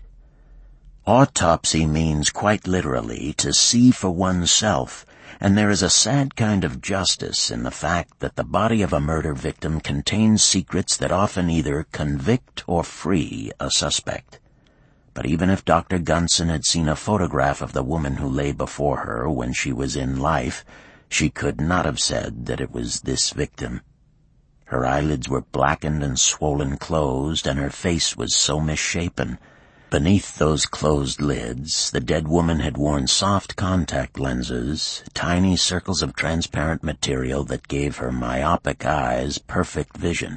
Autopsy means quite literally to see for oneself, and there is a sad kind of justice in the fact that the body of a murder victim contains secrets that often either convict or free a suspect. But even if Doctor Gunson had seen a photograph of the woman who lay before her when she was in life, she could not have said that it was this victim. Her eyelids were blackened and swollen closed, and her face was so misshapen. Beneath those closed lids, the dead woman had worn soft contact lenses, tiny circles of transparent material that gave her myopic eyes perfect vision.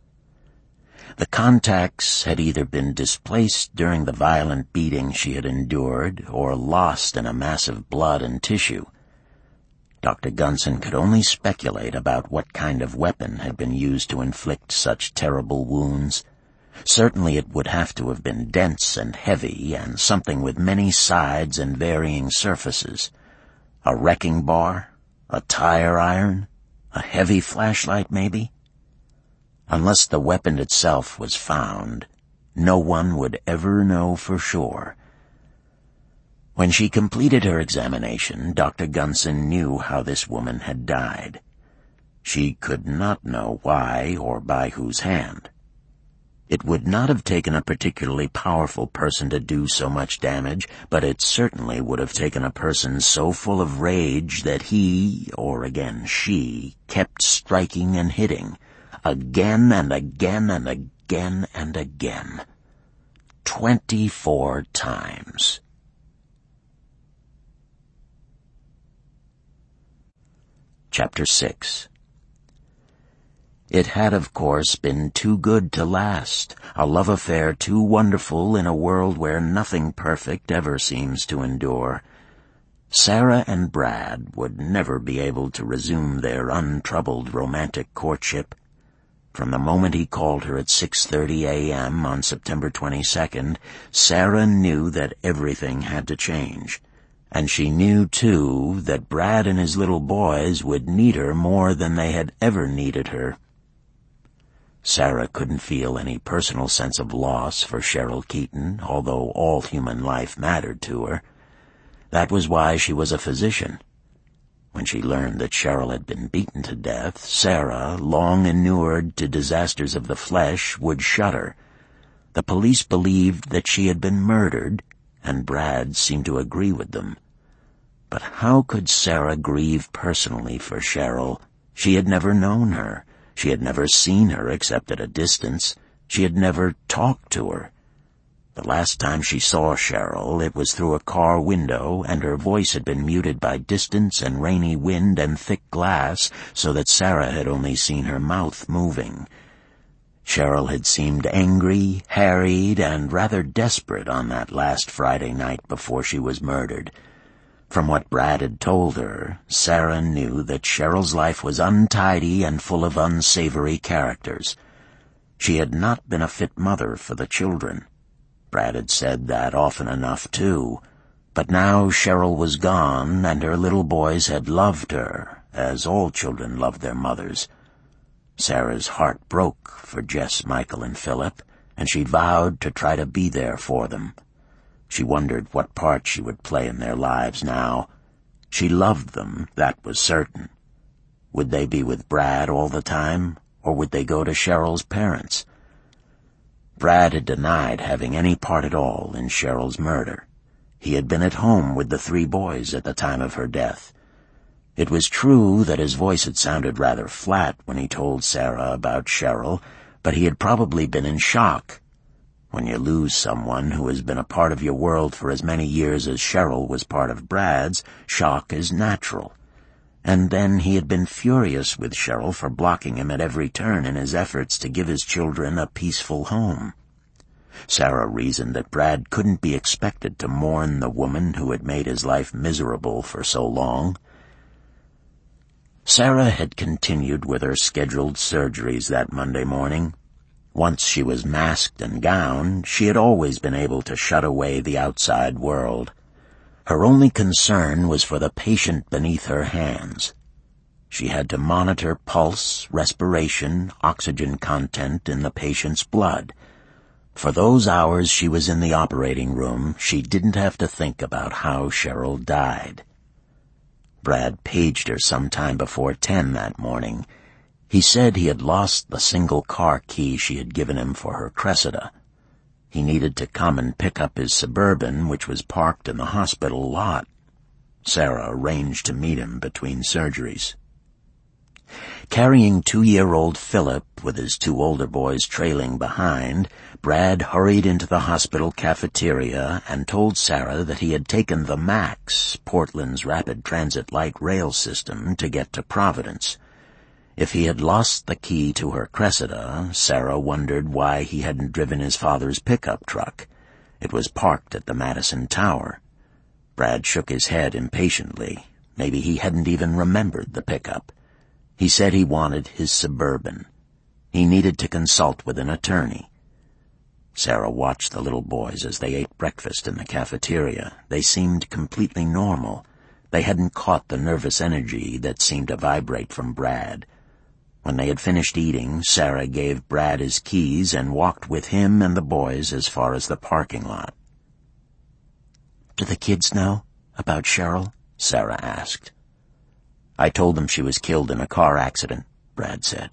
The contacts had either been displaced during the violent beating she had endured or lost in a mass of blood and tissue. Doctor Gunson could only speculate about what kind of weapon had been used to inflict such terrible wounds. Certainly it would have to have been dense and heavy and something with many sides and varying surfaces. A wrecking bar? A tire iron? A heavy flashlight, maybe? Unless the weapon itself was found, no one would ever know for sure. When she completed her examination, Doctor Gunson knew how this woman had died. She could not know why or by whose hand. It would not have taken a particularly powerful person to do so much damage, but it certainly would have taken a person so full of rage that he, or again she, kept striking and hitting, again and again and again and again. Twenty-four times. Chapter six. It had, of course, been too good to last, a love affair too wonderful in a world where nothing perfect ever seems to endure. Sarah and Brad would never be able to resume their untroubled romantic courtship. From the moment he called her at six thirty a.m. on September twenty-second, Sarah knew that everything had to change. And she knew, too, that Brad and his little boys would need her more than they had ever needed her. Sarah couldn't feel any personal sense of loss for Cheryl Keaton, although all human life mattered to her. That was why she was a physician. When she learned that Cheryl had been beaten to death, Sarah, long inured to disasters of the flesh, would shudder. The police believed that she had been murdered, and Brad seemed to agree with them. But how could Sarah grieve personally for Cheryl? She had never known her. She had never seen her except at a distance. She had never talked to her. The last time she saw Cheryl, it was through a car window, and her voice had been muted by distance and rainy wind and thick glass, so that Sarah had only seen her mouth moving. Cheryl had seemed angry, harried, and rather desperate on that last Friday night before she was murdered. From what Brad had told her, Sarah knew that Cheryl's life was untidy and full of unsavory characters. She had not been a fit mother for the children. Brad had said that often enough, too. But now Cheryl was gone, and her little boys had loved her, as all children love their mothers. Sarah's heart broke for Jess, Michael, and Philip, and she vowed to try to be there for them. She wondered what part she would play in their lives now. She loved them, that was certain. Would they be with Brad all the time, or would they go to Cheryl's parents? Brad had denied having any part at all in Cheryl's murder. He had been at home with the three boys at the time of her death. It was true that his voice had sounded rather flat when he told Sarah about Cheryl, but he had probably been in shock. When you lose someone who has been a part of your world for as many years as Cheryl was part of Brad's, shock is natural. And then he had been furious with Cheryl for blocking him at every turn in his efforts to give his children a peaceful home. Sarah reasoned that Brad couldn't be expected to mourn the woman who had made his life miserable for so long. Sarah had continued with her scheduled surgeries that Monday morning. Once she was masked and gowned, she had always been able to shut away the outside world. Her only concern was for the patient beneath her hands. She had to monitor pulse, respiration, oxygen content in the patient's blood. For those hours she was in the operating room, she didn't have to think about how Cheryl died. Brad paged her sometime before ten that morning. He said he had lost the single car key she had given him for her Cressida. He needed to come and pick up his Suburban, which was parked in the hospital lot. Sarah arranged to meet him between surgeries. Carrying two-year-old Philip, with his two older boys trailing behind, Brad hurried into the hospital cafeteria and told Sarah that he had taken the MAX, Portland's rapid transit light rail system, to get to Providence. If he had lost the key to her Cressida, Sarah wondered why he hadn't driven his father's pickup truck. It was parked at the Madison Tower. Brad shook his head impatiently. Maybe he hadn't even remembered the pickup. He said he wanted his Suburban. He needed to consult with an attorney. Sarah watched the little boys as they ate breakfast in the cafeteria. They seemed completely normal. They hadn't caught the nervous energy that seemed to vibrate from Brad. When they had finished eating, Sarah gave Brad his keys and walked with him and the boys as far as the parking lot. "Do the kids know about Cheryl?" Sarah asked. "I told them she was killed in a car accident," Brad said.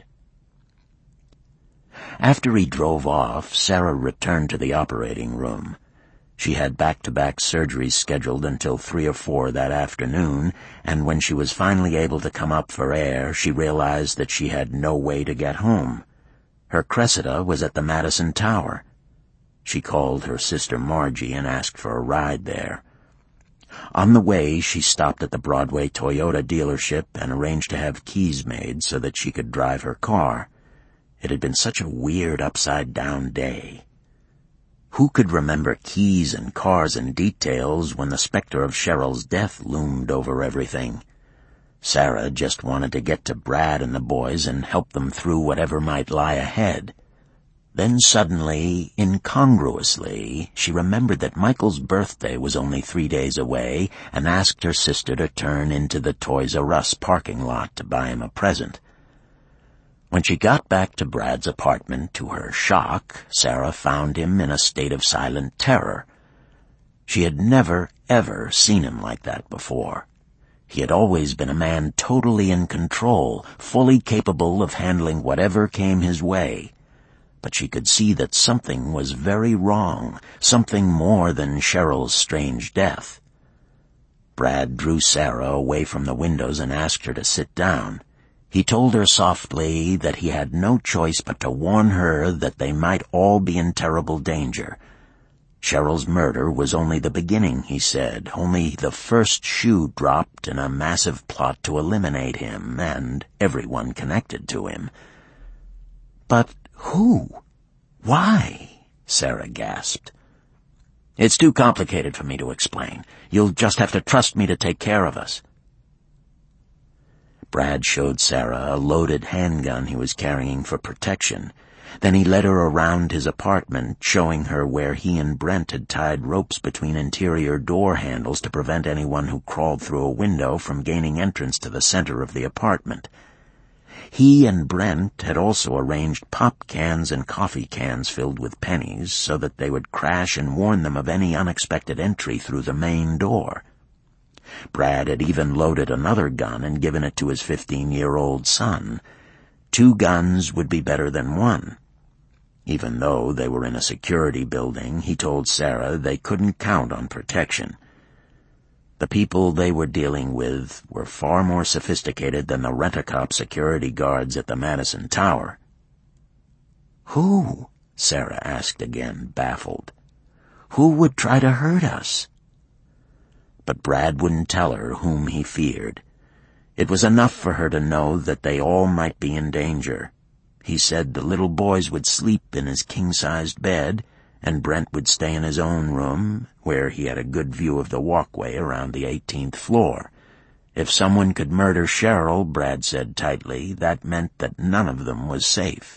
After he drove off, Sarah returned to the operating room. She had back-to-back surgeries scheduled until three or four that afternoon, and when she was finally able to come up for air, she realized that she had no way to get home. Her Cressida was at the Madison Tower. She called her sister Margie and asked for a ride there. On the way, she stopped at the Broadway Toyota dealership and arranged to have keys made so that she could drive her car. It had been such a weird upside-down day. Who could remember keys and cars and details when the specter of Cheryl's death loomed over everything? Sarah just wanted to get to Brad and the boys and help them through whatever might lie ahead. Then suddenly, incongruously, she remembered that Michael's birthday was only three days away and asked her sister to turn into the Toys R Us parking lot to buy him a present. When she got back to Brad's apartment, to her shock, Sarah found him in a state of silent terror. She had never, ever seen him like that before. He had always been a man totally in control, fully capable of handling whatever came his way. But she could see that something was very wrong, something more than Cheryl's strange death. Brad drew Sarah away from the windows and asked her to sit down. He told her softly that he had no choice but to warn her that they might all be in terrible danger. Cheryl's murder was only the beginning, he said, only the first shoe dropped in a massive plot to eliminate him and everyone connected to him. But who? Why? Sarah gasped. It's too complicated for me to explain. You'll just have to trust me to take care of us. Brad showed Sarah a loaded handgun he was carrying for protection. Then he led her around his apartment, showing her where he and Brent had tied ropes between interior door handles to prevent anyone who crawled through a window from gaining entrance to the center of the apartment. He and Brent had also arranged pop cans and coffee cans filled with pennies so that they would crash and warn them of any unexpected entry through the main door. Brad had even loaded another gun and given it to his fifteen-year-old son. Two guns would be better than one. Even though they were in a security building, he told Sarah they couldn't count on protection. The people they were dealing with were far more sophisticated than the rent-a-cop security guards at the Madison Tower. Who? Sarah asked again, baffled. Who would try to hurt us? But Brad wouldn't tell her whom he feared. It was enough for her to know that they all might be in danger. He said the little boys would sleep in his king-sized bed, and Brent would stay in his own room, where he had a good view of the walkway around the eighteenth floor. If someone could murder Cheryl, Brad said tightly, that meant that none of them was safe.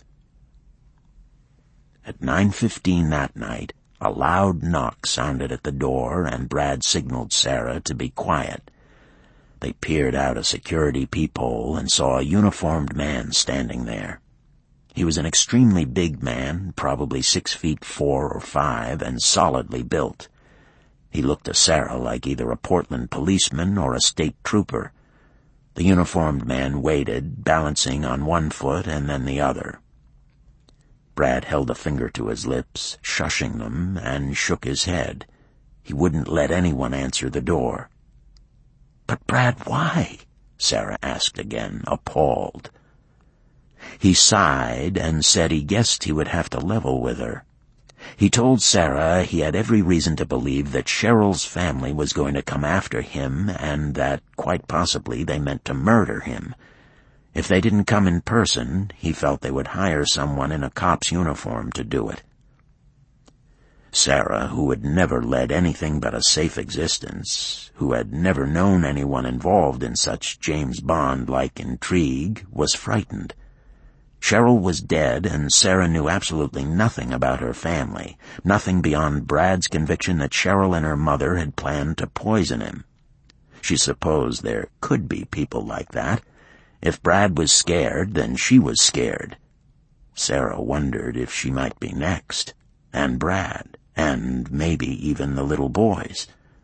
At nine fifteen that night, a loud knock sounded at the door, and Brad signaled Sarah to be quiet. They peered out a security peephole and saw a uniformed man standing there. He was an extremely big man, probably six feet four or five, and solidly built. He looked to Sarah like either a Portland policeman or a state trooper. The uniformed man waited, balancing on one foot and then the other. Brad held a finger to his lips, shushing them, and shook his head. He wouldn't let anyone answer the door. "But, Brad, why?" Sarah asked again, appalled. He sighed and said he guessed he would have to level with her. He told Sarah he had every reason to believe that Cheryl's family was going to come after him and that, quite possibly, they meant to murder him. If they didn't come in person, he felt they would hire someone in a cop's uniform to do it. Sarah, who had never led anything but a safe existence, who had never known anyone involved in such James Bond-like intrigue, was frightened. Cheryl was dead, and Sarah knew absolutely nothing about her family, nothing beyond Brad's conviction that Cheryl and her mother had planned to poison him. She supposed there could be people like that. If Brad was scared, then she was scared. Sarah wondered if she might be next, and Brad, and maybe even the little boys.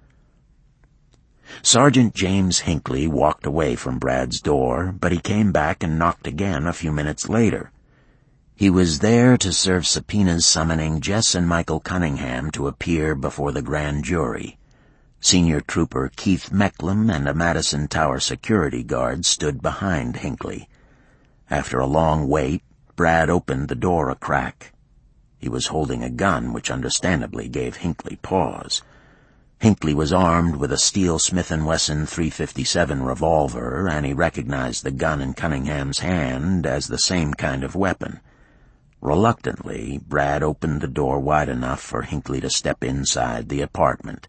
Sergeant James Hinckley walked away from Brad's door, but he came back and knocked again a few minutes later. He was there to serve subpoenas summoning Jess and Michael Cunningham to appear before the grand jury. Senior Trooper Keith Mecklem and a Madison Tower security guard stood behind Hinckley. After a long wait, Brad opened the door a crack. He was holding a gun, which understandably gave Hinckley pause. Hinckley was armed with a steel Smith and Wesson three fifty-seven revolver, and he recognized the gun in Cunningham's hand as the same kind of weapon. Reluctantly, Brad opened the door wide enough for Hinckley to step inside the apartment.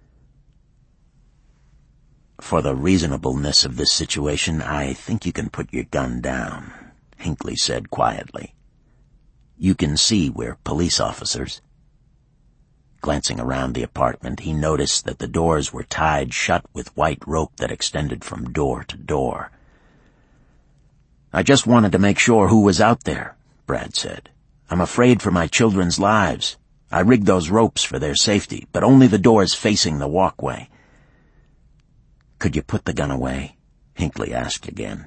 "For the reasonableness of this situation, I think you can put your gun down," Hinckley said quietly. "You can see we're police officers." Glancing around the apartment, he noticed that the doors were tied shut with white rope that extended from door to door. "I just wanted to make sure who was out there," Brad said. "I'm afraid for my children's lives. I rigged those ropes for their safety, but only the doors facing the walkway." "Could you put the gun away?" Hinckley asked again.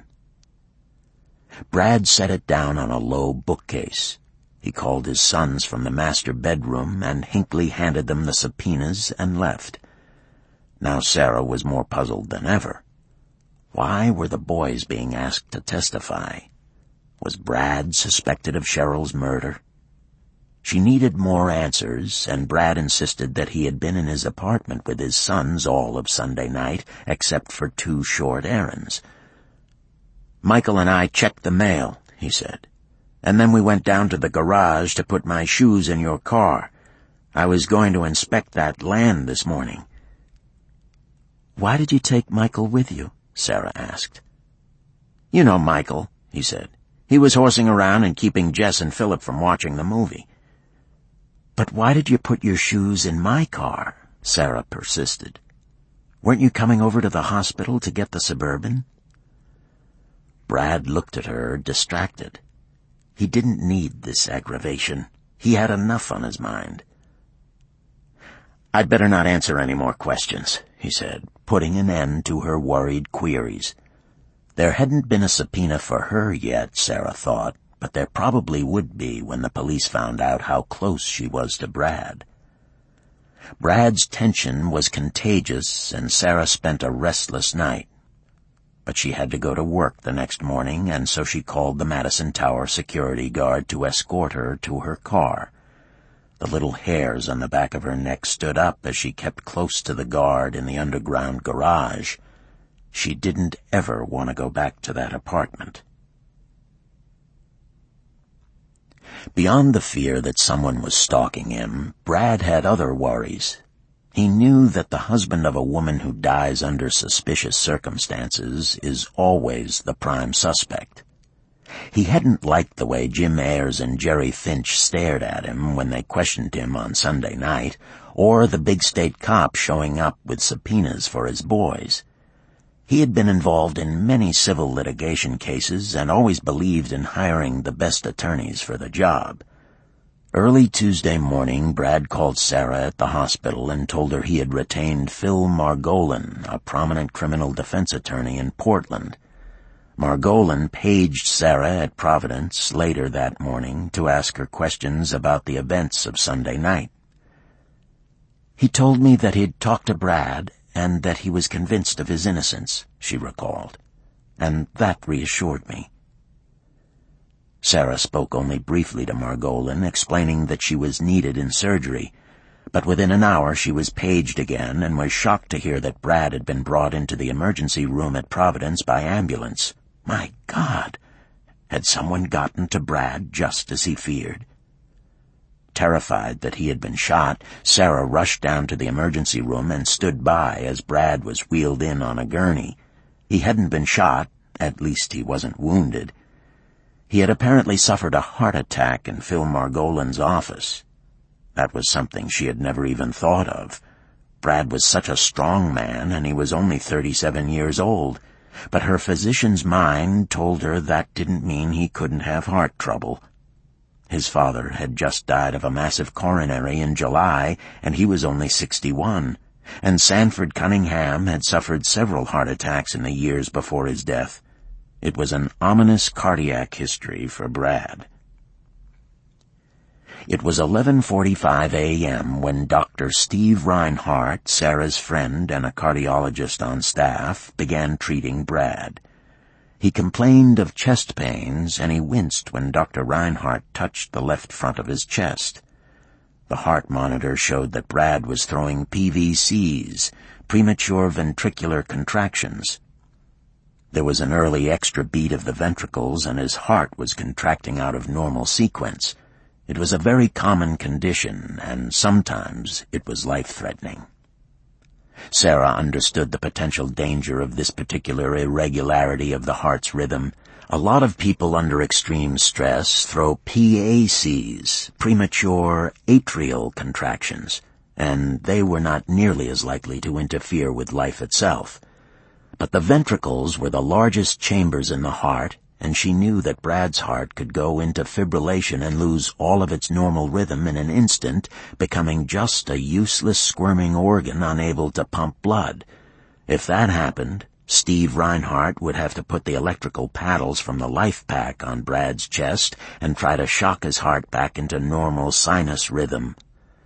Brad set it down on a low bookcase. He called his sons from the master bedroom, and Hinckley handed them the subpoenas and left. Now Sarah was more puzzled than ever. Why were the boys being asked to testify? Was Brad suspected of Cheryl's murder? She needed more answers, and Brad insisted that he had been in his apartment with his sons all of Sunday night, except for two short errands. "Michael and I checked the mail," he said, "and then we went down to the garage to put my shoes in your car. I was going to inspect that land this morning." "Why did you take Michael with you?" Sarah asked. "You know Michael," he said. "He was horsing around and keeping Jess and Philip from watching the movie." "But why did you put your shoes in my car?" Sarah persisted. "Weren't you coming over to the hospital to get the Suburban?" Brad looked at her, distracted. He didn't need this aggravation. He had enough on his mind. "I'd better not answer any more questions," he said, putting an end to her worried queries. There hadn't been a subpoena for her yet, Sarah thought, but there probably would be when the police found out how close she was to Brad. Brad's tension was contagious, and Sarah spent a restless night. But she had to go to work the next morning, and so she called the Madison Tower security guard to escort her to her car. The little hairs on the back of her neck stood up as she kept close to the guard in the underground garage. She didn't ever want to go back to that apartment. Beyond the fear that someone was stalking him, Brad had other worries. He knew that the husband of a woman who dies under suspicious circumstances is always the prime suspect. He hadn't liked the way Jim Ayers and Jerry Finch stared at him when they questioned him on Sunday night, or the big state cop showing up with subpoenas for his boys. He had been involved in many civil litigation cases and always believed in hiring the best attorneys for the job. Early Tuesday morning, Brad called Sarah at the hospital and told her he had retained Phil Margolin, a prominent criminal defense attorney in Portland. Margolin paged Sarah at Providence later that morning to ask her questions about the events of Sunday night. "He told me that he'd talked to Brad and that he was convinced of his innocence," she recalled, "and that reassured me." Sarah spoke only briefly to Margolin, explaining that she was needed in surgery, but within an hour she was paged again and was shocked to hear that Brad had been brought into the emergency room at Providence by ambulance. My God! Had someone gotten to Brad just as he feared? Terrified that he had been shot, Sarah rushed down to the emergency room and stood by as Brad was wheeled in on a gurney. He hadn't been shot, at least he wasn't wounded. He had apparently suffered a heart attack in Phil Margolin's office. That was something she had never even thought of. Brad was such a strong man, and he was only thirty-seven years old, but her physician's mind told her that didn't mean he couldn't have heart trouble. His father had just died of a massive coronary in July, and he was only sixty-one, and Sanford Cunningham had suffered several heart attacks in the years before his death. It was an ominous cardiac history for Brad. It was eleven forty-five a.m. when Doctor Steve Reinhardt, Sarah's friend and a cardiologist on staff, began treating Brad. He complained of chest pains, and he winced when Doctor Reinhardt touched the left front of his chest. The heart monitor showed that Brad was throwing P V Cs, premature ventricular contractions. There was an early extra beat of the ventricles, and his heart was contracting out of normal sequence. It was a very common condition, and sometimes it was life-threatening. Sarah understood the potential danger of this particular irregularity of the heart's rhythm. A lot of people under extreme stress throw P A Cs, premature atrial contractions, and they were not nearly as likely to interfere with life itself. But the ventricles were the largest chambers in the heart, and she knew that Brad's heart could go into fibrillation and lose all of its normal rhythm in an instant, becoming just a useless squirming organ unable to pump blood. If that happened, Steve Reinhardt would have to put the electrical paddles from the life pack on Brad's chest and try to shock his heart back into normal sinus rhythm.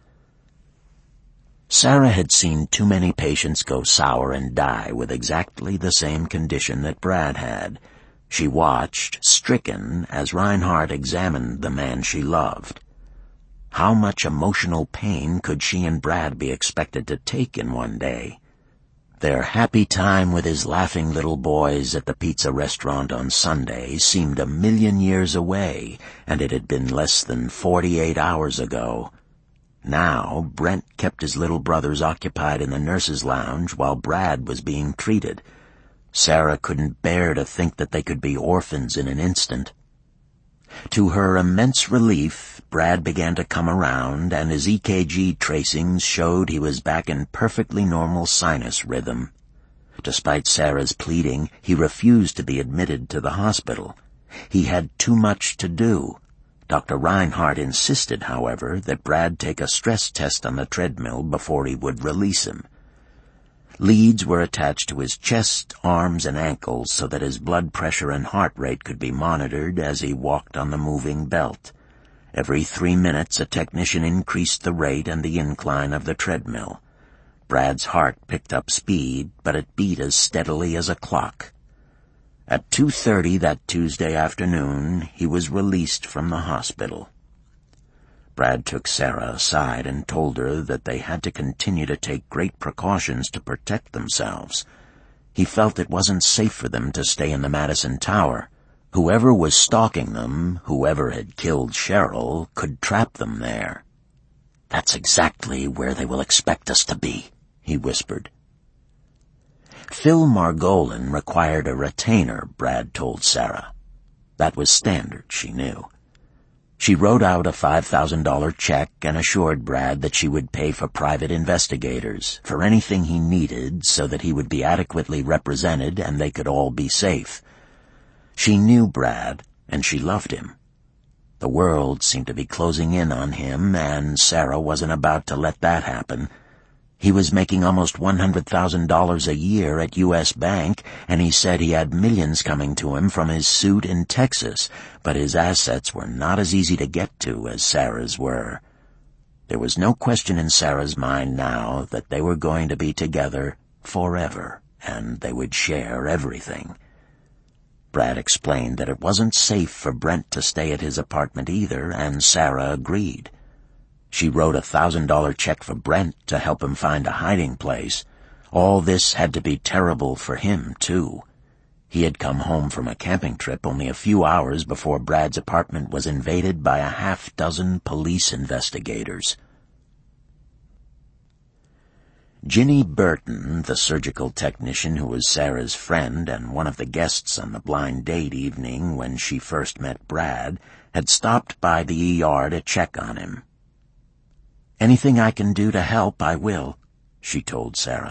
Sarah had seen too many patients go sour and die with exactly the same condition that Brad had. She watched, stricken, as Reinhardt examined the man she loved. How much emotional pain could she and Brad be expected to take in one day? Their happy time with his laughing little boys at the pizza restaurant on Sunday seemed a million years away, and it had been less than forty-eight hours ago. Now, Brent kept his little brothers occupied in the nurse's lounge while Brad was being treated. Sarah couldn't bear to think that they could be orphans in an instant. To her immense relief, Brad began to come around, and his E K G tracings showed he was back in perfectly normal sinus rhythm. Despite Sarah's pleading, he refused to be admitted to the hospital. He had too much to do. Doctor Reinhardt insisted, however, that Brad take a stress test on the treadmill before he would release him. Leads were attached to his chest, arms, and ankles so that his blood pressure and heart rate could be monitored as he walked on the moving belt. Every three minutes a technician increased the rate and the incline of the treadmill. Brad's heart picked up speed, but it beat as steadily as a clock. At two thirty that Tuesday afternoon, he was released from the hospital. Brad took Sarah aside and told her that they had to continue to take great precautions to protect themselves. He felt it wasn't safe for them to stay in the Madison Tower. Whoever was stalking them, whoever had killed Cheryl, could trap them there. "That's exactly where they will expect us to be," he whispered. Phil Margolin required a retainer, Brad told Sarah. That was standard, she knew. She wrote out a five thousand dollars check and assured Brad that she would pay for private investigators, for anything he needed, so that he would be adequately represented and they could all be safe. She knew Brad, and she loved him. The world seemed to be closing in on him, and Sarah wasn't about to let that happen. He was making almost one hundred thousand dollars a year at U S Bank, and he said he had millions coming to him from his suit in Texas, but his assets were not as easy to get to as Sarah's were. There was no question in Sarah's mind now that they were going to be together forever, and they would share everything. Brad explained that it wasn't safe for Brent to stay at his apartment either, and Sarah agreed. She wrote a thousand dollar check for Brent to help him find a hiding place. All this had to be terrible for him, too. He had come home from a camping trip only a few hours before Brad's apartment was invaded by a half dozen police investigators. Ginny Burton, the surgical technician who was Sarah's friend and one of the guests on the blind date evening when she first met Brad, had stopped by the E R to check on him. "Anything I can do to help, I will," she told Sarah.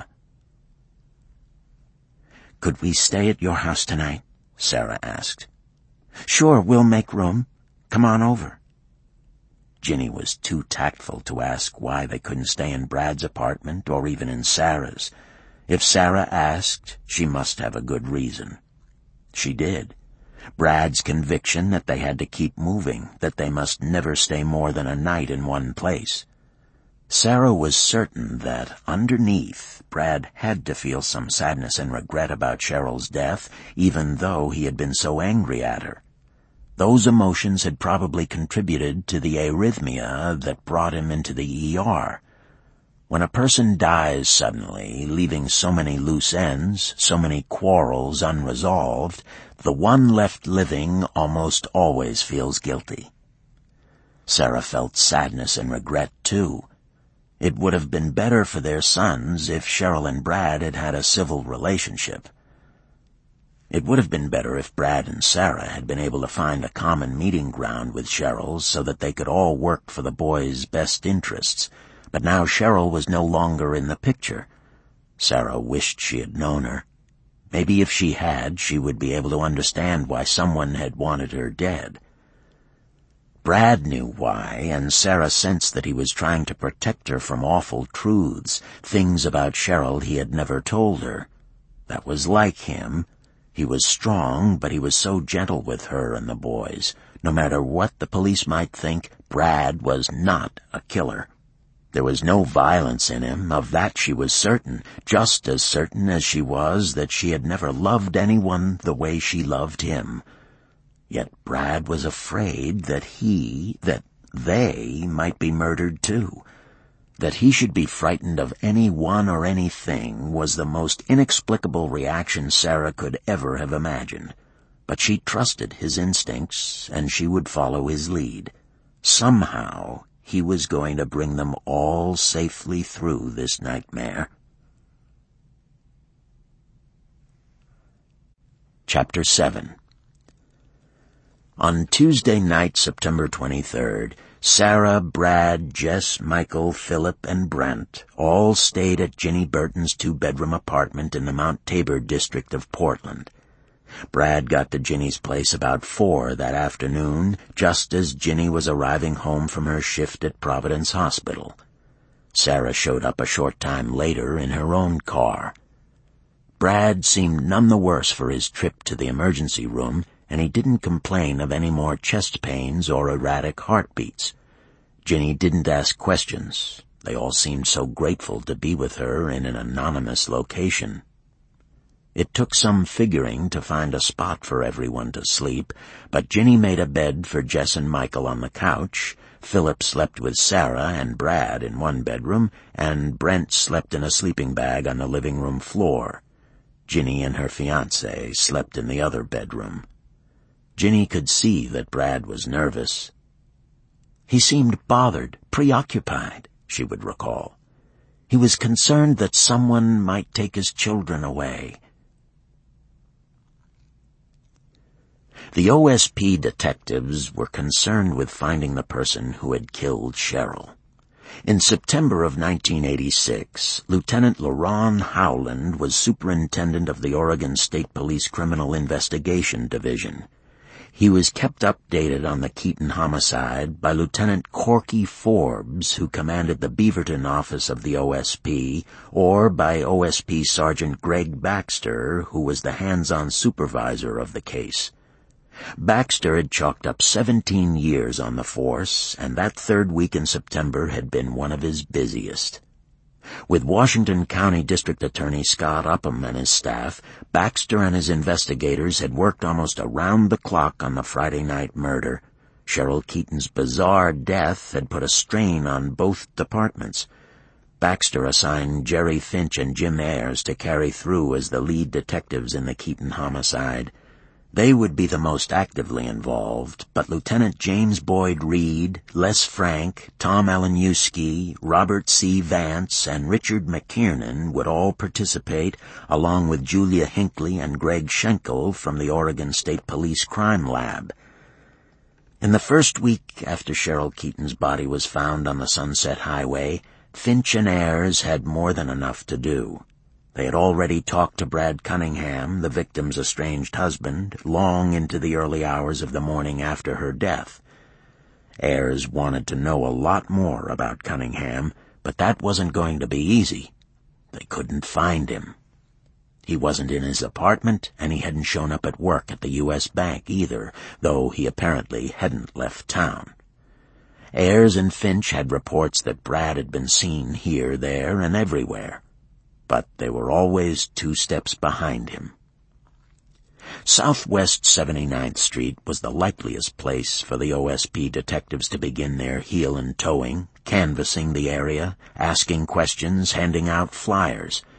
"Could we stay at your house tonight?" Sarah asked. "Sure, we'll make room. Come on over." Ginny was too tactful to ask why they couldn't stay in Brad's apartment or even in Sarah's. If Sarah asked, she must have a good reason. She did. Brad's conviction that they had to keep moving, that they must never stay more than a night in one place. Sarah was certain that, underneath, Brad had to feel some sadness and regret about Cheryl's death, even though he had been so angry at her. Those emotions had probably contributed to the arrhythmia that brought him into the E R. When a person dies suddenly, leaving so many loose ends, so many quarrels unresolved, the one left living almost always feels guilty. Sarah felt sadness and regret, too. It would have been better for their sons if Cheryl and Brad had had a civil relationship. It would have been better if Brad and Sarah had been able to find a common meeting ground with Cheryl so that they could all work for the boys' best interests. But now Cheryl was no longer in the picture. Sarah wished she had known her. Maybe if she had, she would be able to understand why someone had wanted her dead. Brad knew why, and Sarah sensed that he was trying to protect her from awful truths, things about Cheryl he had never told her. That was like him. He was strong, but he was so gentle with her and the boys. No matter what the police might think, Brad was not a killer. There was no violence in him, of that she was certain, just as certain as she was that she had never loved anyone the way she loved him. Yet Brad was afraid that he, that they, might be murdered too. That he should be frightened of anyone or anything was the most inexplicable reaction Sarah could ever have imagined. But she trusted his instincts, and she would follow his lead. Somehow, he was going to bring them all safely through this nightmare. Chapter seven. On Tuesday night, September twenty-third, Sarah, Brad, Jess, Michael, Philip, and Brent all stayed at Ginny Burton's two-bedroom apartment in the Mount Tabor district of Portland. Brad got to Ginny's place about four that afternoon, just as Ginny was arriving home from her shift at Providence Hospital. Sarah showed up a short time later in her own car. Brad seemed none the worse for his trip to the emergency room, and he didn't complain of any more chest pains or erratic heartbeats. Ginny didn't ask questions. They all seemed so grateful to be with her in an anonymous location. It took some figuring to find a spot for everyone to sleep, but Ginny made a bed for Jess and Michael on the couch, Philip slept with Sarah and Brad in one bedroom, and Brent slept in a sleeping bag on the living room floor. Ginny and her fiancé slept in the other bedroom. Ginny could see that Brad was nervous. He seemed bothered, preoccupied, she would recall. He was concerned that someone might take his children away. The O S P detectives were concerned with finding the person who had killed Cheryl. In September of nineteen eighty-six, Lieutenant LaRon Howland was superintendent of the Oregon State Police Criminal Investigation Division. He was kept updated on the Keaton homicide by Lieutenant Corky Forbes, who commanded the Beaverton office of the O S P, or by O S P Sergeant Greg Baxter, who was the hands-on supervisor of the case. Baxter had chalked up seventeen years on the force, and that third week in September had been one of his busiest. With Washington County District Attorney Scott Upham and his staff, Baxter and his investigators had worked almost around the clock on the Friday night murder. Cheryl Keaton's bizarre death had put a strain on both departments. Baxter assigned Jerry Finch and Jim Ayers to carry through as the lead detectives in the Keaton homicide. They would be the most actively involved, but Lieutenant James Boyd Reed, Les Frank, Tom Alaniewski, Robert C. Vance, and Richard McKiernan would all participate, along with Julia Hinckley and Greg Schenkel from the Oregon State Police Crime Lab. In the first week after Cheryl Keaton's body was found on the Sunset Highway, Finch and Ayers had more than enough to do. They had already talked to Brad Cunningham, the victim's estranged husband, long into the early hours of the morning after her death. Ayers wanted to know a lot more about Cunningham, but that wasn't going to be easy. They couldn't find him. He wasn't in his apartment, and he hadn't shown up at work at the U S Bank either, though he apparently hadn't left town. Ayers and Finch had reports that Brad had been seen here, there, and everywhere, but they were always two steps behind him. Southwest seventy-ninth Street was the likeliest place for the O S P detectives to begin their heel and towing, canvassing the area, asking questions, handing out flyers.